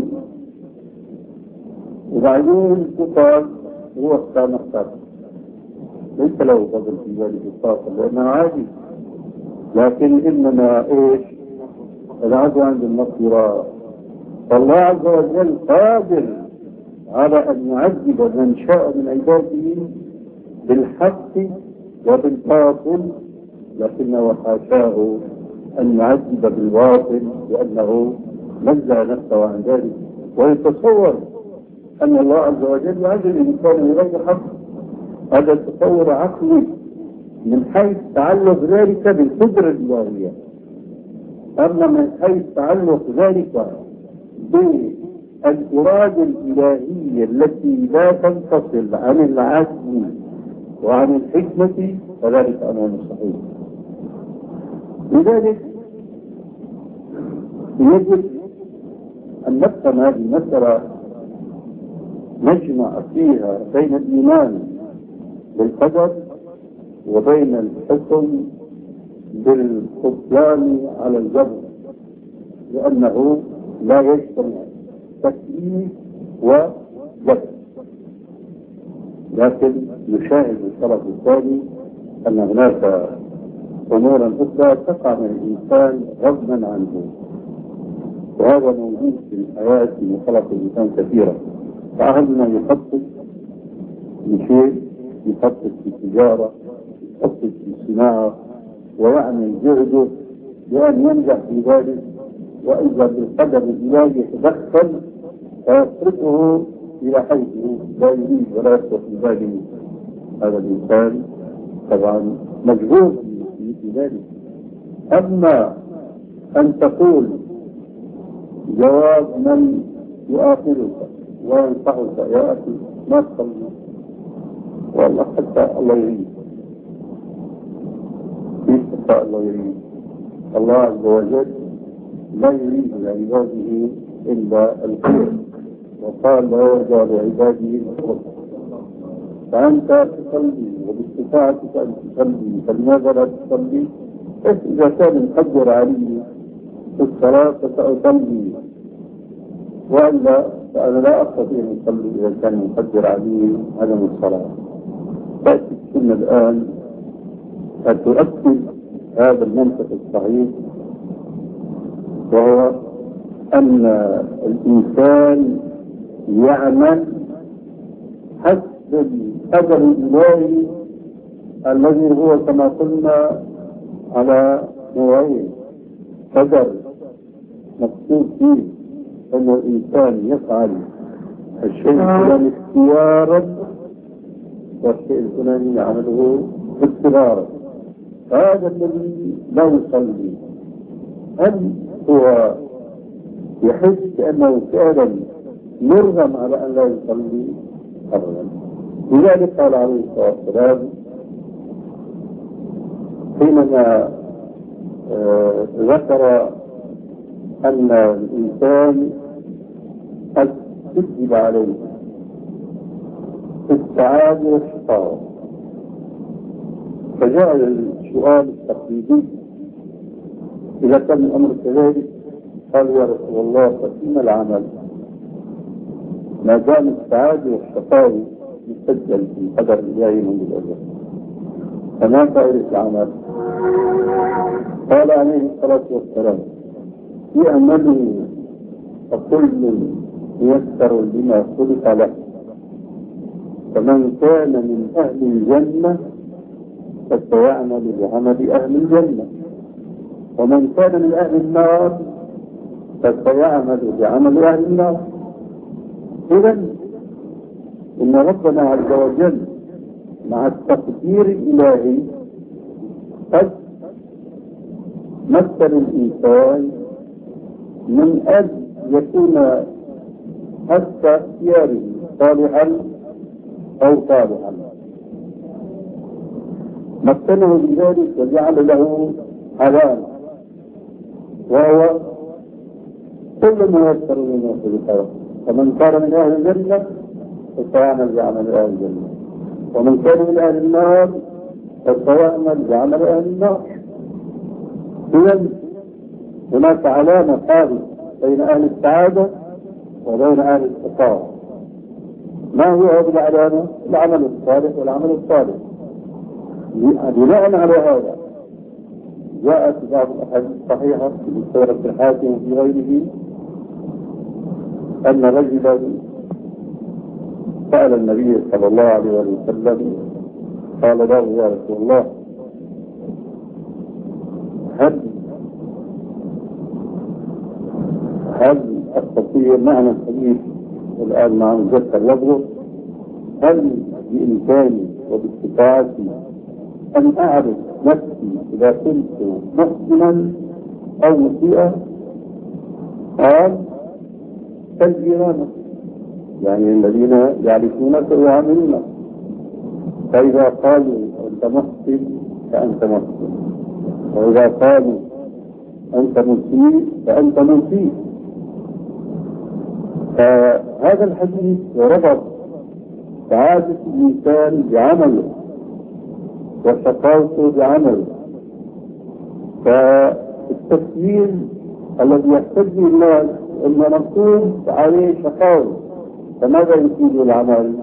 وبعدين يقال هو كان اختار، ليس له فضل في ذلك الطاقة لأنه عاجز. لكن إنما إيش؟ العجز عند المغفرة. فالله عز وجل قادر على أن يعذب من شاء من عباده بالحق وبالباطل، لكنه حاشاه أن يعذب بالباطل لأنه نزع نفسه عن ذلك. ويتصور أن الله عز وجل يعذب الإنسان بغير حق، هذا تصور عقلي من حيث تعلق ذلك بالقدرة الإلهية. أما من حيث تعلق ذلك بالإرادة الإلهية التي لا تنفصل عن العزم وعن الحكمة فذلك أمر صحيح. لذلك يجب أن نفهم هذه المسألة نجمع فيها بين الإيمان بالقدر وبين الحكم بالخذلان على الجبر، لأنه لا يجتمع تكليف وجبر. لكن نشاهد الطرف الثاني أن هناك أمورا أخرى تقع من الإنسان غصبا عنه، وهذا موجود في الحياة في خلق الإنسان كثيرا. فأهلنا يخطط لشيء، يخطط في التجارة، يخطط في الصناعة، ويعمل جهده لأن ينجح في ذلك، وإذا بالقدر الإلهي يتدخل فيتركه إلى حيث لا يريد ولا يخطر في باله. هذا الإنسان طبعا مجهول في ذلك. أما أن تقول جواب من يؤاخذك وينصحك يا أخي ما تصلي، والله حتى الله يريد، حتى الله يريد. الله عز وجل لا يريد لعباده إلا الخير، وقال لا يرجى لعباده الخير. فأنت تصلي وباستطاعتك أن تصلي، فلماذا لا تصلي؟ إذا كان مقدر علي في الصلاة فسأصلي، وإلا فأنا لا أستطيع أن أصلي إذا كان مقدر علي عدم الصلاة. تأتي السنة الآن تؤكد هذا المنطق الصحيح، وهو أن الإنسان يعمل حسب القدر الإلهي الذي هو كما قلنا على نوعين: قدر مكتوب فيه أن الإنسان يفعل الشيء الفلاني اختيارا، والشيء الفلاني يعمله اضطرارا. هذا الذي لا يصلي هل هو يحس أنه فعلا يرغم على أن لا يصلي؟ أبدا. لذلك قال عليه الصلاة والسلام حينما آه ذكر أن الإنسان قد كتب عليه في السعادة والشقاوة، فجاء السؤال التقليدي: إذا كان الأمر كذلك قال يا رسول الله فإن العمل ما دام السعادة والشقاوة يسجل في القدر الإلهي منذ الأزل، فما فائدة العمل؟ قال عليه الصلاة والسلام: اعملوا فكل ميسر لما خلق له، فمن كان من أهل الجنة فسيعمل بعمل أهل الجنة، ومن كان من أهل النار فسيعمل بعمل أهل النار. إذن إن ربنا عز وجل مع التقدير الإلهي قد مثل الإنسان من أجل يكون حتى اختياره صالحا أو صالحا، مثله بذلك وجعل له علامة، وهو كل ما يذكر من خلقه. فمن كان من أهل الجنة فسيعمل بعمل أهل الجنة، ومن كان من أهل النار فسيعمل بعمل أهل النار. إذن هناك علامة ثابتة بين أهل السعادة وبين أهل الشقاوة. ما هو هذه العلامة؟ العمل الصالح والعمل الصالح. بناء على هذا جاءت بعض الأحاديث الصحيحة في سورة الحاكم وفي غيره أن رجلا سأل النبي صلى الله عليه وسلم قال له: يا رسول الله، هل هل أستطيع معنى الحديث والآن مع مذكر لفظه، هل بإمكاني وباستطاعتي أن أعرف نفسي إذا كنت محسنا أو مسيئا؟ قال: كالجيران، يعني الذين يعرفونك ويعاملونك. فإذا قالوا أنت محسن فأنت محسن، وإذا قالوا أنت مسيء فأنت مسيء. فهذا الحديث ربط سعادة الإنسان بعمله وشقاوته بعمله. فالتفسير الذي يحتج الناس أن مكتوب عليه شقاوة، فماذا يفيد العمل؟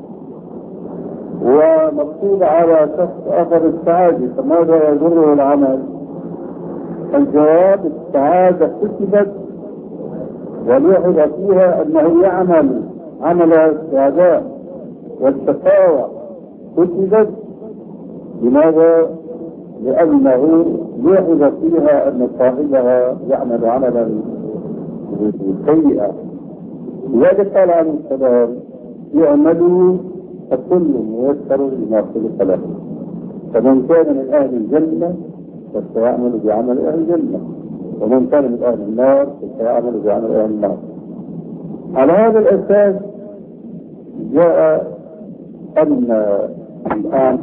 ومكتوب على شخص آخر السعادة، فماذا يضره العمل؟ الجواب: السعادة كتبت ولوحظ فيها أنه يعمل عمل السعداء، والشقاوة كتبت لماذا؟ لأنه لوحظ فيها أن صاحبها يعمل عملا سيئا. لذلك قال عليه السلام: يعملوا فكل ميسر لما خلق له، فمن كان من أهل الجنة فسيعمل بعمل أهل الجنة، ومن كان من أهل النار فسيعمل بعمل أهل النار. على هذا الأساس جاء أن الآن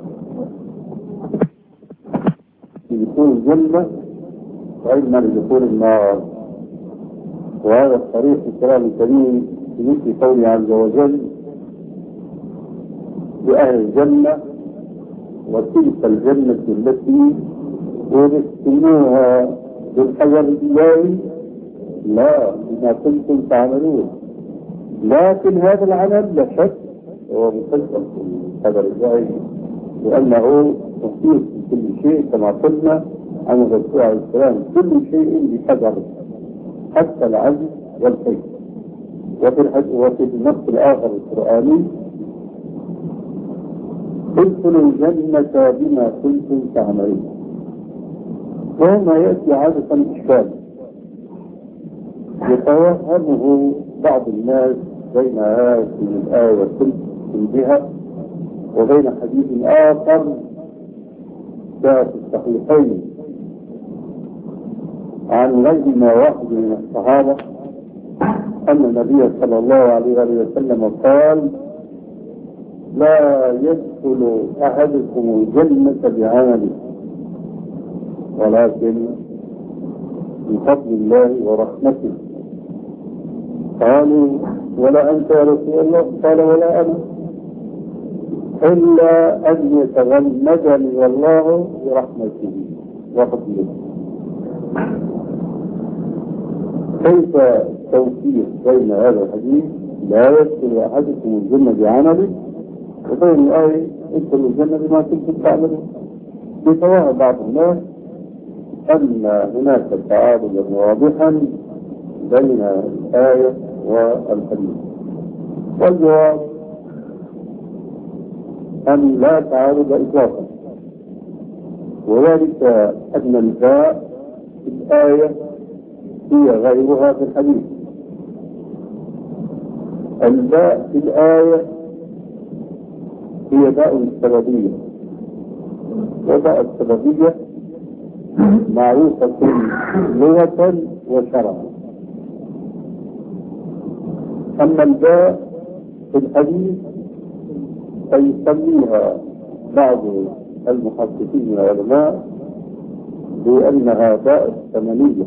لدخول الجنة وإما لدخول النار، وهذا الصريح في الكلام الكريم في مثل قوله عز وجل: بأهل الجنة وتلك الجنة التي ورثتموها بالقدر الإلهي لا بما كنتم تعملون. لكن هذا العمل لا شك هو مسلسل في القدر الإلهي، لأنه مخيف في كل شيء كما قلنا عن الرسول عليه السلام: كل شيء بقدر حتى العجز والخير. وفي النص الآخر القرآني: ادخلوا الجنة بما كنتم تعملون. وهنا يأتي عادة إشكال يتوهمه بعض الناس بين هذه الآية كلها وبين حديث آخر جاء في الصحيحين عن غير ما واحد من الصحابة أن النبي صلى الله عليه وسلم قال: لا يدخل أحدكم الجنة بعمله ولكن بفضل الله ورحمته. قالوا: ولا أنت يا رسول الله؟ قال: ولا أنا، إلا أن يتغمدني الله برحمته وفضله. كيف التوفيق بين هذا الحديث لا يدخل أحدكم الجنة بعمله وبين الآية ادخلوا الجنة بما كنتم تعملون؟ يتوهم بعض الناس أن هناك تعارضا واضحا بين الآية والحديث، والجواب أن لا تعارض إطلاقا، وذلك أن الباء في الآية هي غيرها في الحديث. الباء في الآية هي باء السببية، وباء السببية معروفة لغة وشرعا. أما الباء في الحديث فيسميها بعض المحدثين والعلماء بأنها باء الثمنية.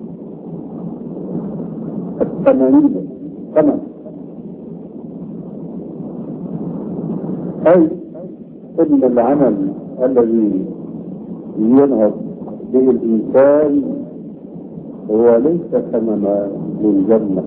الثمنية ثمن، أي أن العمل الذي ينهض به الإنسان هو ليس ثمنا للجنة،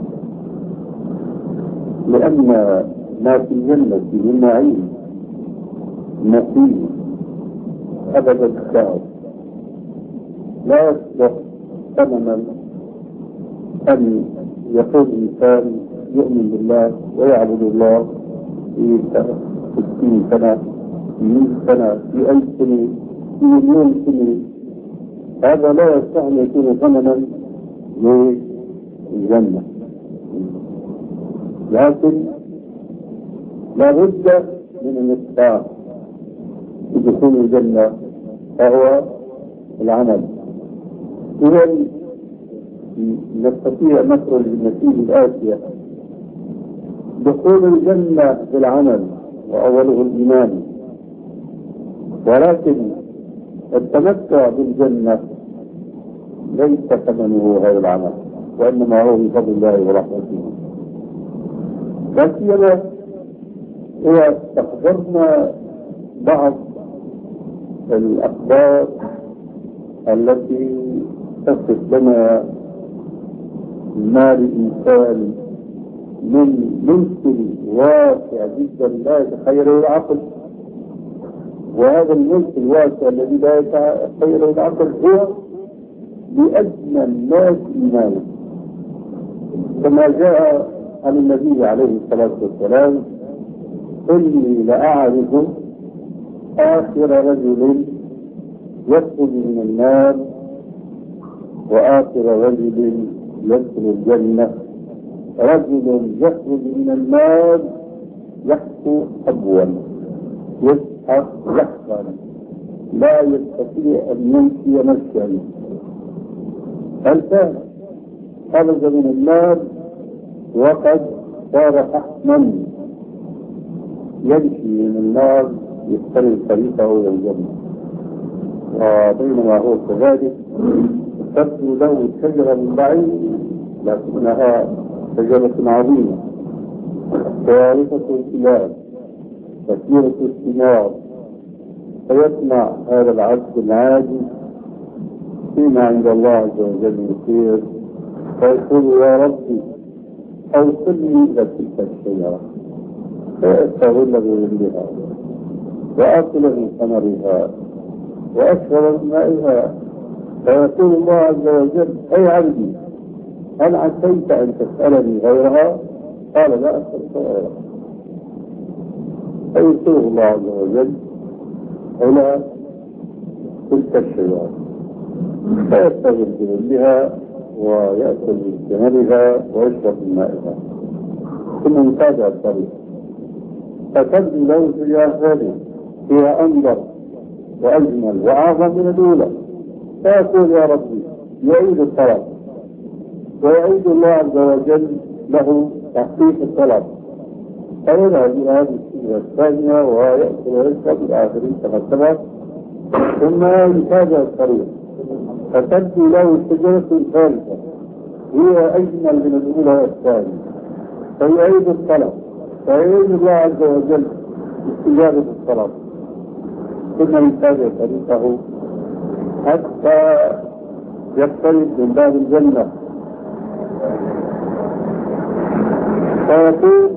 لأن ما في الجنة من نعيم مقيم أبد الدهر لا يصلح ثمنا أن يكون الإنسان يؤمن بالله ويعبد الله في ستين سنة، في مئة سنة، في ألف سنة، في مليون سنة. هذا لا يصح أن يكون ثمنا للجنة، لكن لا بد من المفتاح لدخول الجنة فهو العمل. إذا نستطيع أن نخرج بالنتيجة الآتية: دخول الجنة بالعمل، وأوله الإيمان، ولكن التمتع بالجنة ليس ثمنه هذا العمل، وإنما هو من فضل الله ورحمته. لا سيما إذا استحضرنا بعض الأخبار التي تصف لنا ما للإنسان من ملك واسع جدا لا يتخيله العقل. وهذا الملك الواسع الذي لا يتخيله العقل هو لأجمل الناس إيمانا، كما جاء عن النبي عليه الصلاة والسلام: إني لأعرف آخر رجل يخرج من النار وآخر رجل يدخل الجنة، رجل يخرج من النار يحكو حبوا يسحق يحقا لا يستطيع أن يمشي مشيا، الآن خرج من النار وقد صار ححما يمشي من النار يختلف طريقه إلى الجنة. وبينما هو كذلك تبدو له شجرة من بعيد لكنها شجرة عظيمة ثالثة الثياب كثيرة الثمار، فيسمع هذا العبد العادي فيما عند الله عز وجل يصير فيقول: يا ربي أوصلني إلى تلك الشجرة فأستغل بظلها وآكل من ثمرها وأشرب من مائها. فيقول الله عز وجل: أي عبدي هل عسيت أن تسألني غيرها؟ قال: لا أسألك غيرها. فيرسله الله عز وجل إلى تلك الشجرة فيستغل بظلها ويأكل من ثمرها ويشرب من مائها، ثم يتابع الطريق فتبدو له شجرة ثانية فيها أنظر وأجمل وأعظم من الأولى، فيقول: يا ربي يعيد الطلب، ويعيد الله عز وجل له تحقيق الطلب، فيذهب إلى هذه الشجرة الثانية ويأكل ويشرب إلى آخره كما سبق، ثم يتابع الطريق فتبدو له الشجرة الثالثة هي أجمل من الأولى والثانية، فيعيد الطلب فيعيد الله عز وجل استجابة الطلب، ثم يتابع طريقه حتى يقترب من باب الجنة فيقول: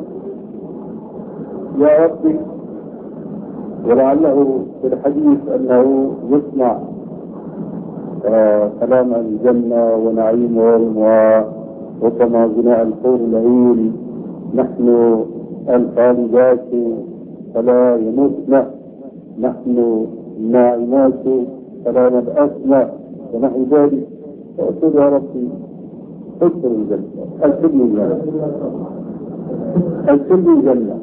يا ربي، ولعله في الحديث أنه يسمع آه كلام الجنة ونعيمهم وربما غناء الحور العين: نحن الخالدات فلا يموتن، نحن الناعمات فلا نبأسن، ونحو ذلك. فأقول: يا ربي ادخل الجنة، ادخلني الجنة، ادخلني الجنة.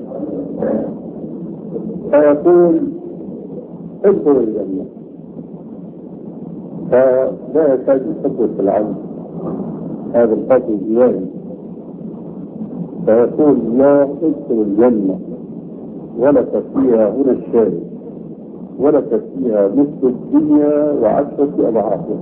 فيقول: ادخل الجنة، فلا يكاد يثبت العبد هذا الفضل الإلهي، فيقول: لا ادخل الجنة ولك فيها هنا الشاي، ولك فيها نصف الدنيا وعشرة أضعافها.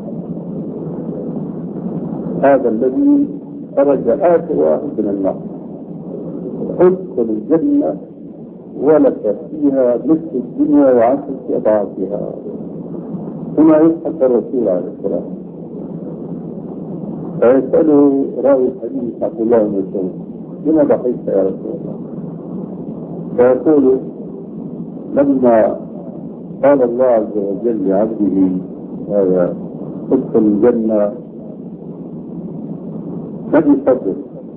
هذا الذي خرج آخر واحد من النار: ادخل الجنة ولك فيها نصف الدنيا وعشرة أضعافها. ثم يضحك الرسول عليه السلام فيسأله راوي الحديث عبد الله بن مسعود: لما ضحكت يا رسول الله؟ فيقول: لما قال الله عز وجل لعبده هذا ادخل الجنة لم يصدق،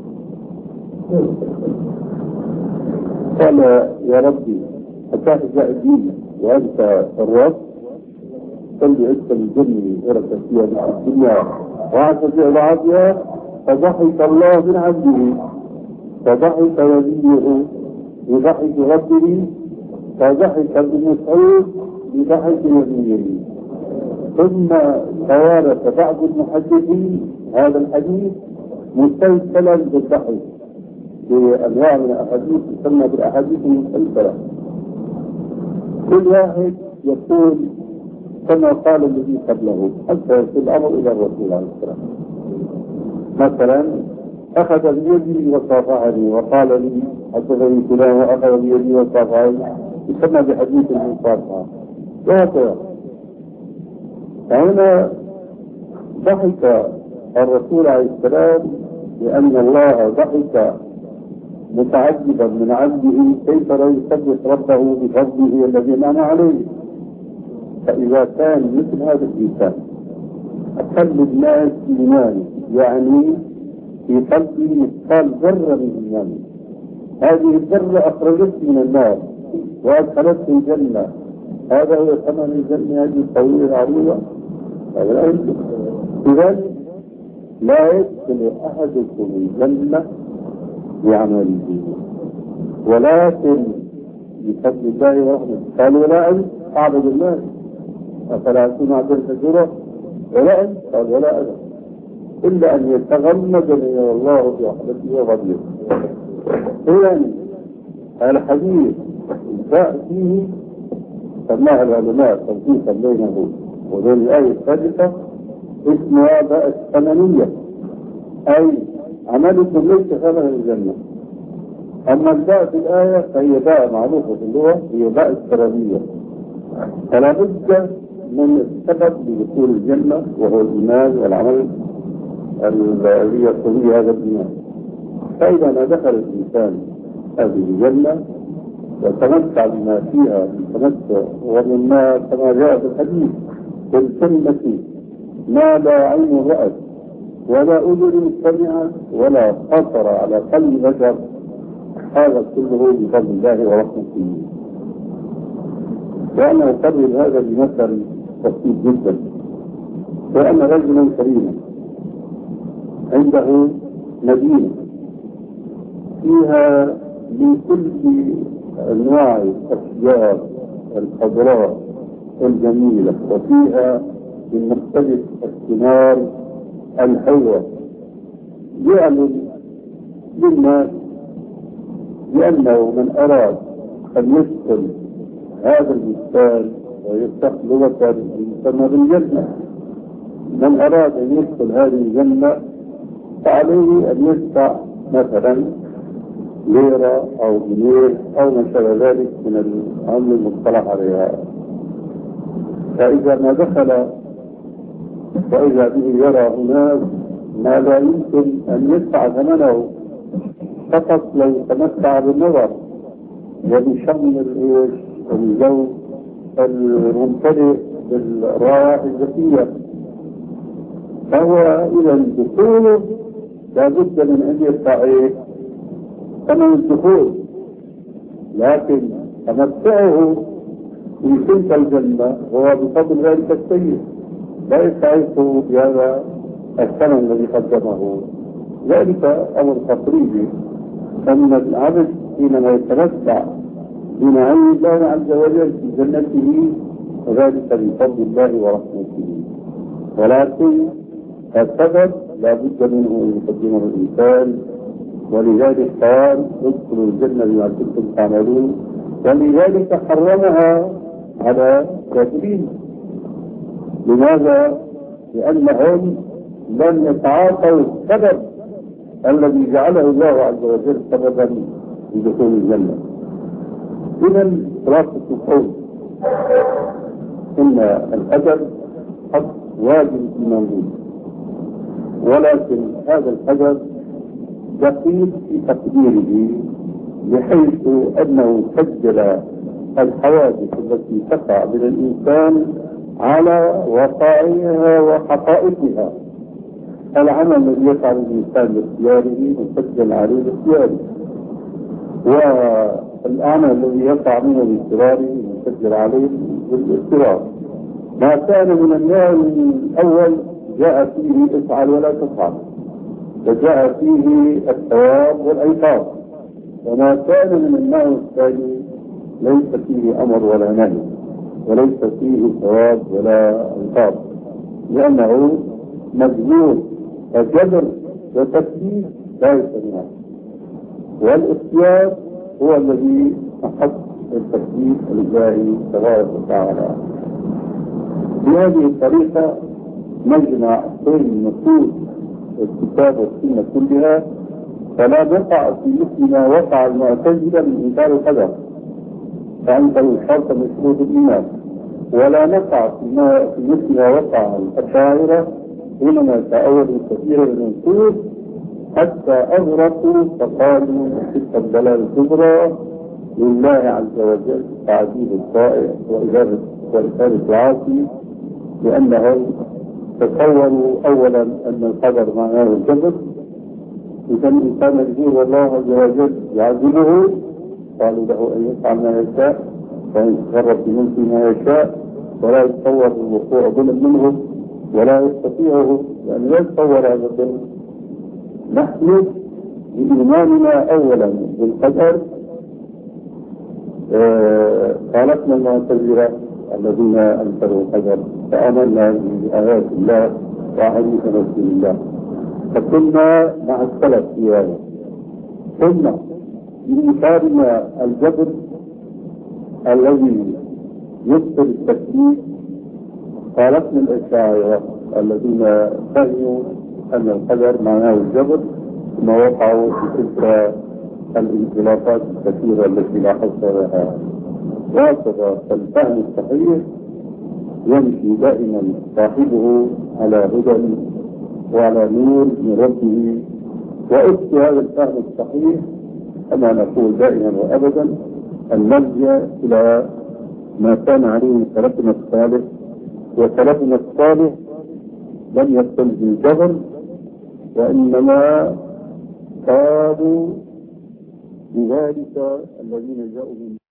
قال: يا ربي أتحجأ الدين وأنت الرب؟ قل لي ادخل الجنة ولك فيها نصف الدنيا وعشرة أضعافها. فضحك الله من عبده، فضحك نبيه بضحك ربه، فضحك ابن مسعود بضحك نبيه. ثم توارث بعض المحدثين هذا الحديث مسلسلا بالضحك بأنواع من الأحاديث تسمى بالأحاديث المسلسلة، كل واحد يقول كما قال الذي قبله حتى يصل الأمر إلى الرسول عليه السلام. مثلا أخذ بيدي وصافحني وقال لي حدثني فلان وأخذ بيدي وصافحني يسمى بحديث المصافحة وهكذا. فهنا ضحك الرسول عليه السلام لأن الله ضحك متعجبا من عبده كيف لا يصدق ربه بفضله الذي انعم عليه. فإذا كان مثل هذا الإنسان أقل الناس إيمانا يعني في قلبه مثقال ذرة من إيمانه، هذه الذرة أخرجته من النار وأدخلته الجنة، هذا هو ثمن الجنة هذه الطويلة العريضة. هذا لا يمكن. إذا لا يدخل أحدكم الجنة بعمله ولكن بفضل الله ورحمته. قال ولا أنت أعبد الله أفلا أكون عبدا شكورا؟ ولا أنت؟ قال ولا أنا إلا أن يتغمدني الله برحمته وفضله. إذا الحديث جاء فيه سماها العلماء تنسيقا بينه وبين الآية السادسة اسمها باء الثمنية، أي عملكم ليس ثمن الجنة. أما الباء في الآية فهي باء معروفة في اللغة، هي باء السببية، فلا بد من السبب لدخول الجنة وهو الإيمان والعمل الذي يقتضي به هذا الإيمان. فإذا ما دخل الإنسان هذه الجنة وتمتع بما فيها من تمتع ومما كما جاء في الحديث في الجنة ما لا عين رأت ولا أذن سمعت ولا خطر على قلب بشر، هذا كله بفضل الله ورحمته. وأنا أقرر هذا بمثل بسيط جدا. وأن رجلا كريما عنده مدينة فيها من كل أنواع الأشجار الخضراء الجميلة وفيها من مختلف الثمار الحلوة، يعلم للناس بأنه من أراد أن يدخل هذا البستان ويفتح لغة المسمى بالجنة، من أراد أن يدخل هذه الجنة فعليه أن يدفع مثلا ليرة أو جنيه أو ما شابه ذلك من العمل المصطلح عليها. فإذا ما دخل وإذا به يرى هناك ما لا يمكن أن يدفع ثمنه فقط لو تمتع بالنظر وبشم العيش والجو الممتلئ بالروائح الزكية، فهو إذا دخوله لابد من أن يدفع ثمن الدخول، لكن تمتعه في تلك الجنة هو بفضل ذلك السيد لا يستعيثه بهذا الثمن الذي قدمه. ذلك أمر تقريبي أن العبد حينما يتمتع بنعيم الله عز وجل في جنته وذلك بفضل الله ورحمته، ولكن السبب لا بد منه أن يقدمه الإنسان. ولذلك قال ادخلوا الجنة بما كنتم تعملون، ولذلك حرمها على الكافرين. لماذا؟ لأنهم لم يتعاطوا السبب الذي جعله الله عز وجل سببا لدخول الجنة. إذا خلاصة القول إن الأجر حق واجب إيماني، ولكن هذا الأجر دقيق في تقديره بحيث أنه سجل الحوادث التي تقع من الإنسان على وقائعها وحقائقها. العمل الذي يفعل الإنسان باختياره مسجل عليه باختياره، والعمل الذي يقع منه باضطراره مسجل عليه بالاضطرار. ما كان من النوع الأول جاء فيه افعل ولا تفعل، وجاء فيه الثواب والعقاب، وما كان من النوع الثاني ليس فيه أمر ولا نهي وليس فيه ثواب ولا عقاب، لأنه مجبور وجبر وتكليف لا يستمع. والاختيار هو الذي أحق التكليف لله تبارك وتعالى. بهذه الطريقة نجمع بين نصوص الكتاب والسنة كلها، فلا نقع في مثل ما وقع المعتزلة من إنكار القدر فأنكروا شرط من شروط الإيمان، ولا نقع في مثل ما وقع الأشاعرة حينما تأولوا كثيرا من النصوص حتى أغرقوا فقالوا تلك الضلالة الكبرى لله عز وجل تعذيب الطائع وإزالة العاصي، لأنهم تصوروا أولا أن القدر معناه الجبر، إذا الإنسان يقول والله عز وجل يعذبه قالوا له أن يفعل ما يشاء وأن يتصرف بملكه ما يشاء، ولا يتصور الوقوع ظلم منه ولا يستطيعه، يعني لا يتصور هذا الظلم. نحن بإيماننا أولا بالقدر خالفنا المعتزلة الذين أنكروا القدر فآمنا بآيات الله وأحاديث رسول الله، فكنا مع السلف في هذا. ثم بإنكارنا الجبر الذي يبطل التكليف خالفنا الأشاعرة الذين فهموا أن القدر معناه الجبر، ثم وقعوا في تلك الانطلاقات الكثيرة التي لا حصر لها. وهكذا فالفهم الصحيح يمشي دائما صاحبه على هدى وعلى نور من ربه، وأسس هذا الفهم الصحيح كما نقول دائما وأبدا أن نرجع إلى ما كان عليه سلفنا الصالح، وسلفنا الصالح لم يقل بالجبر وإنما قالوا بذلك الذين جاءوا من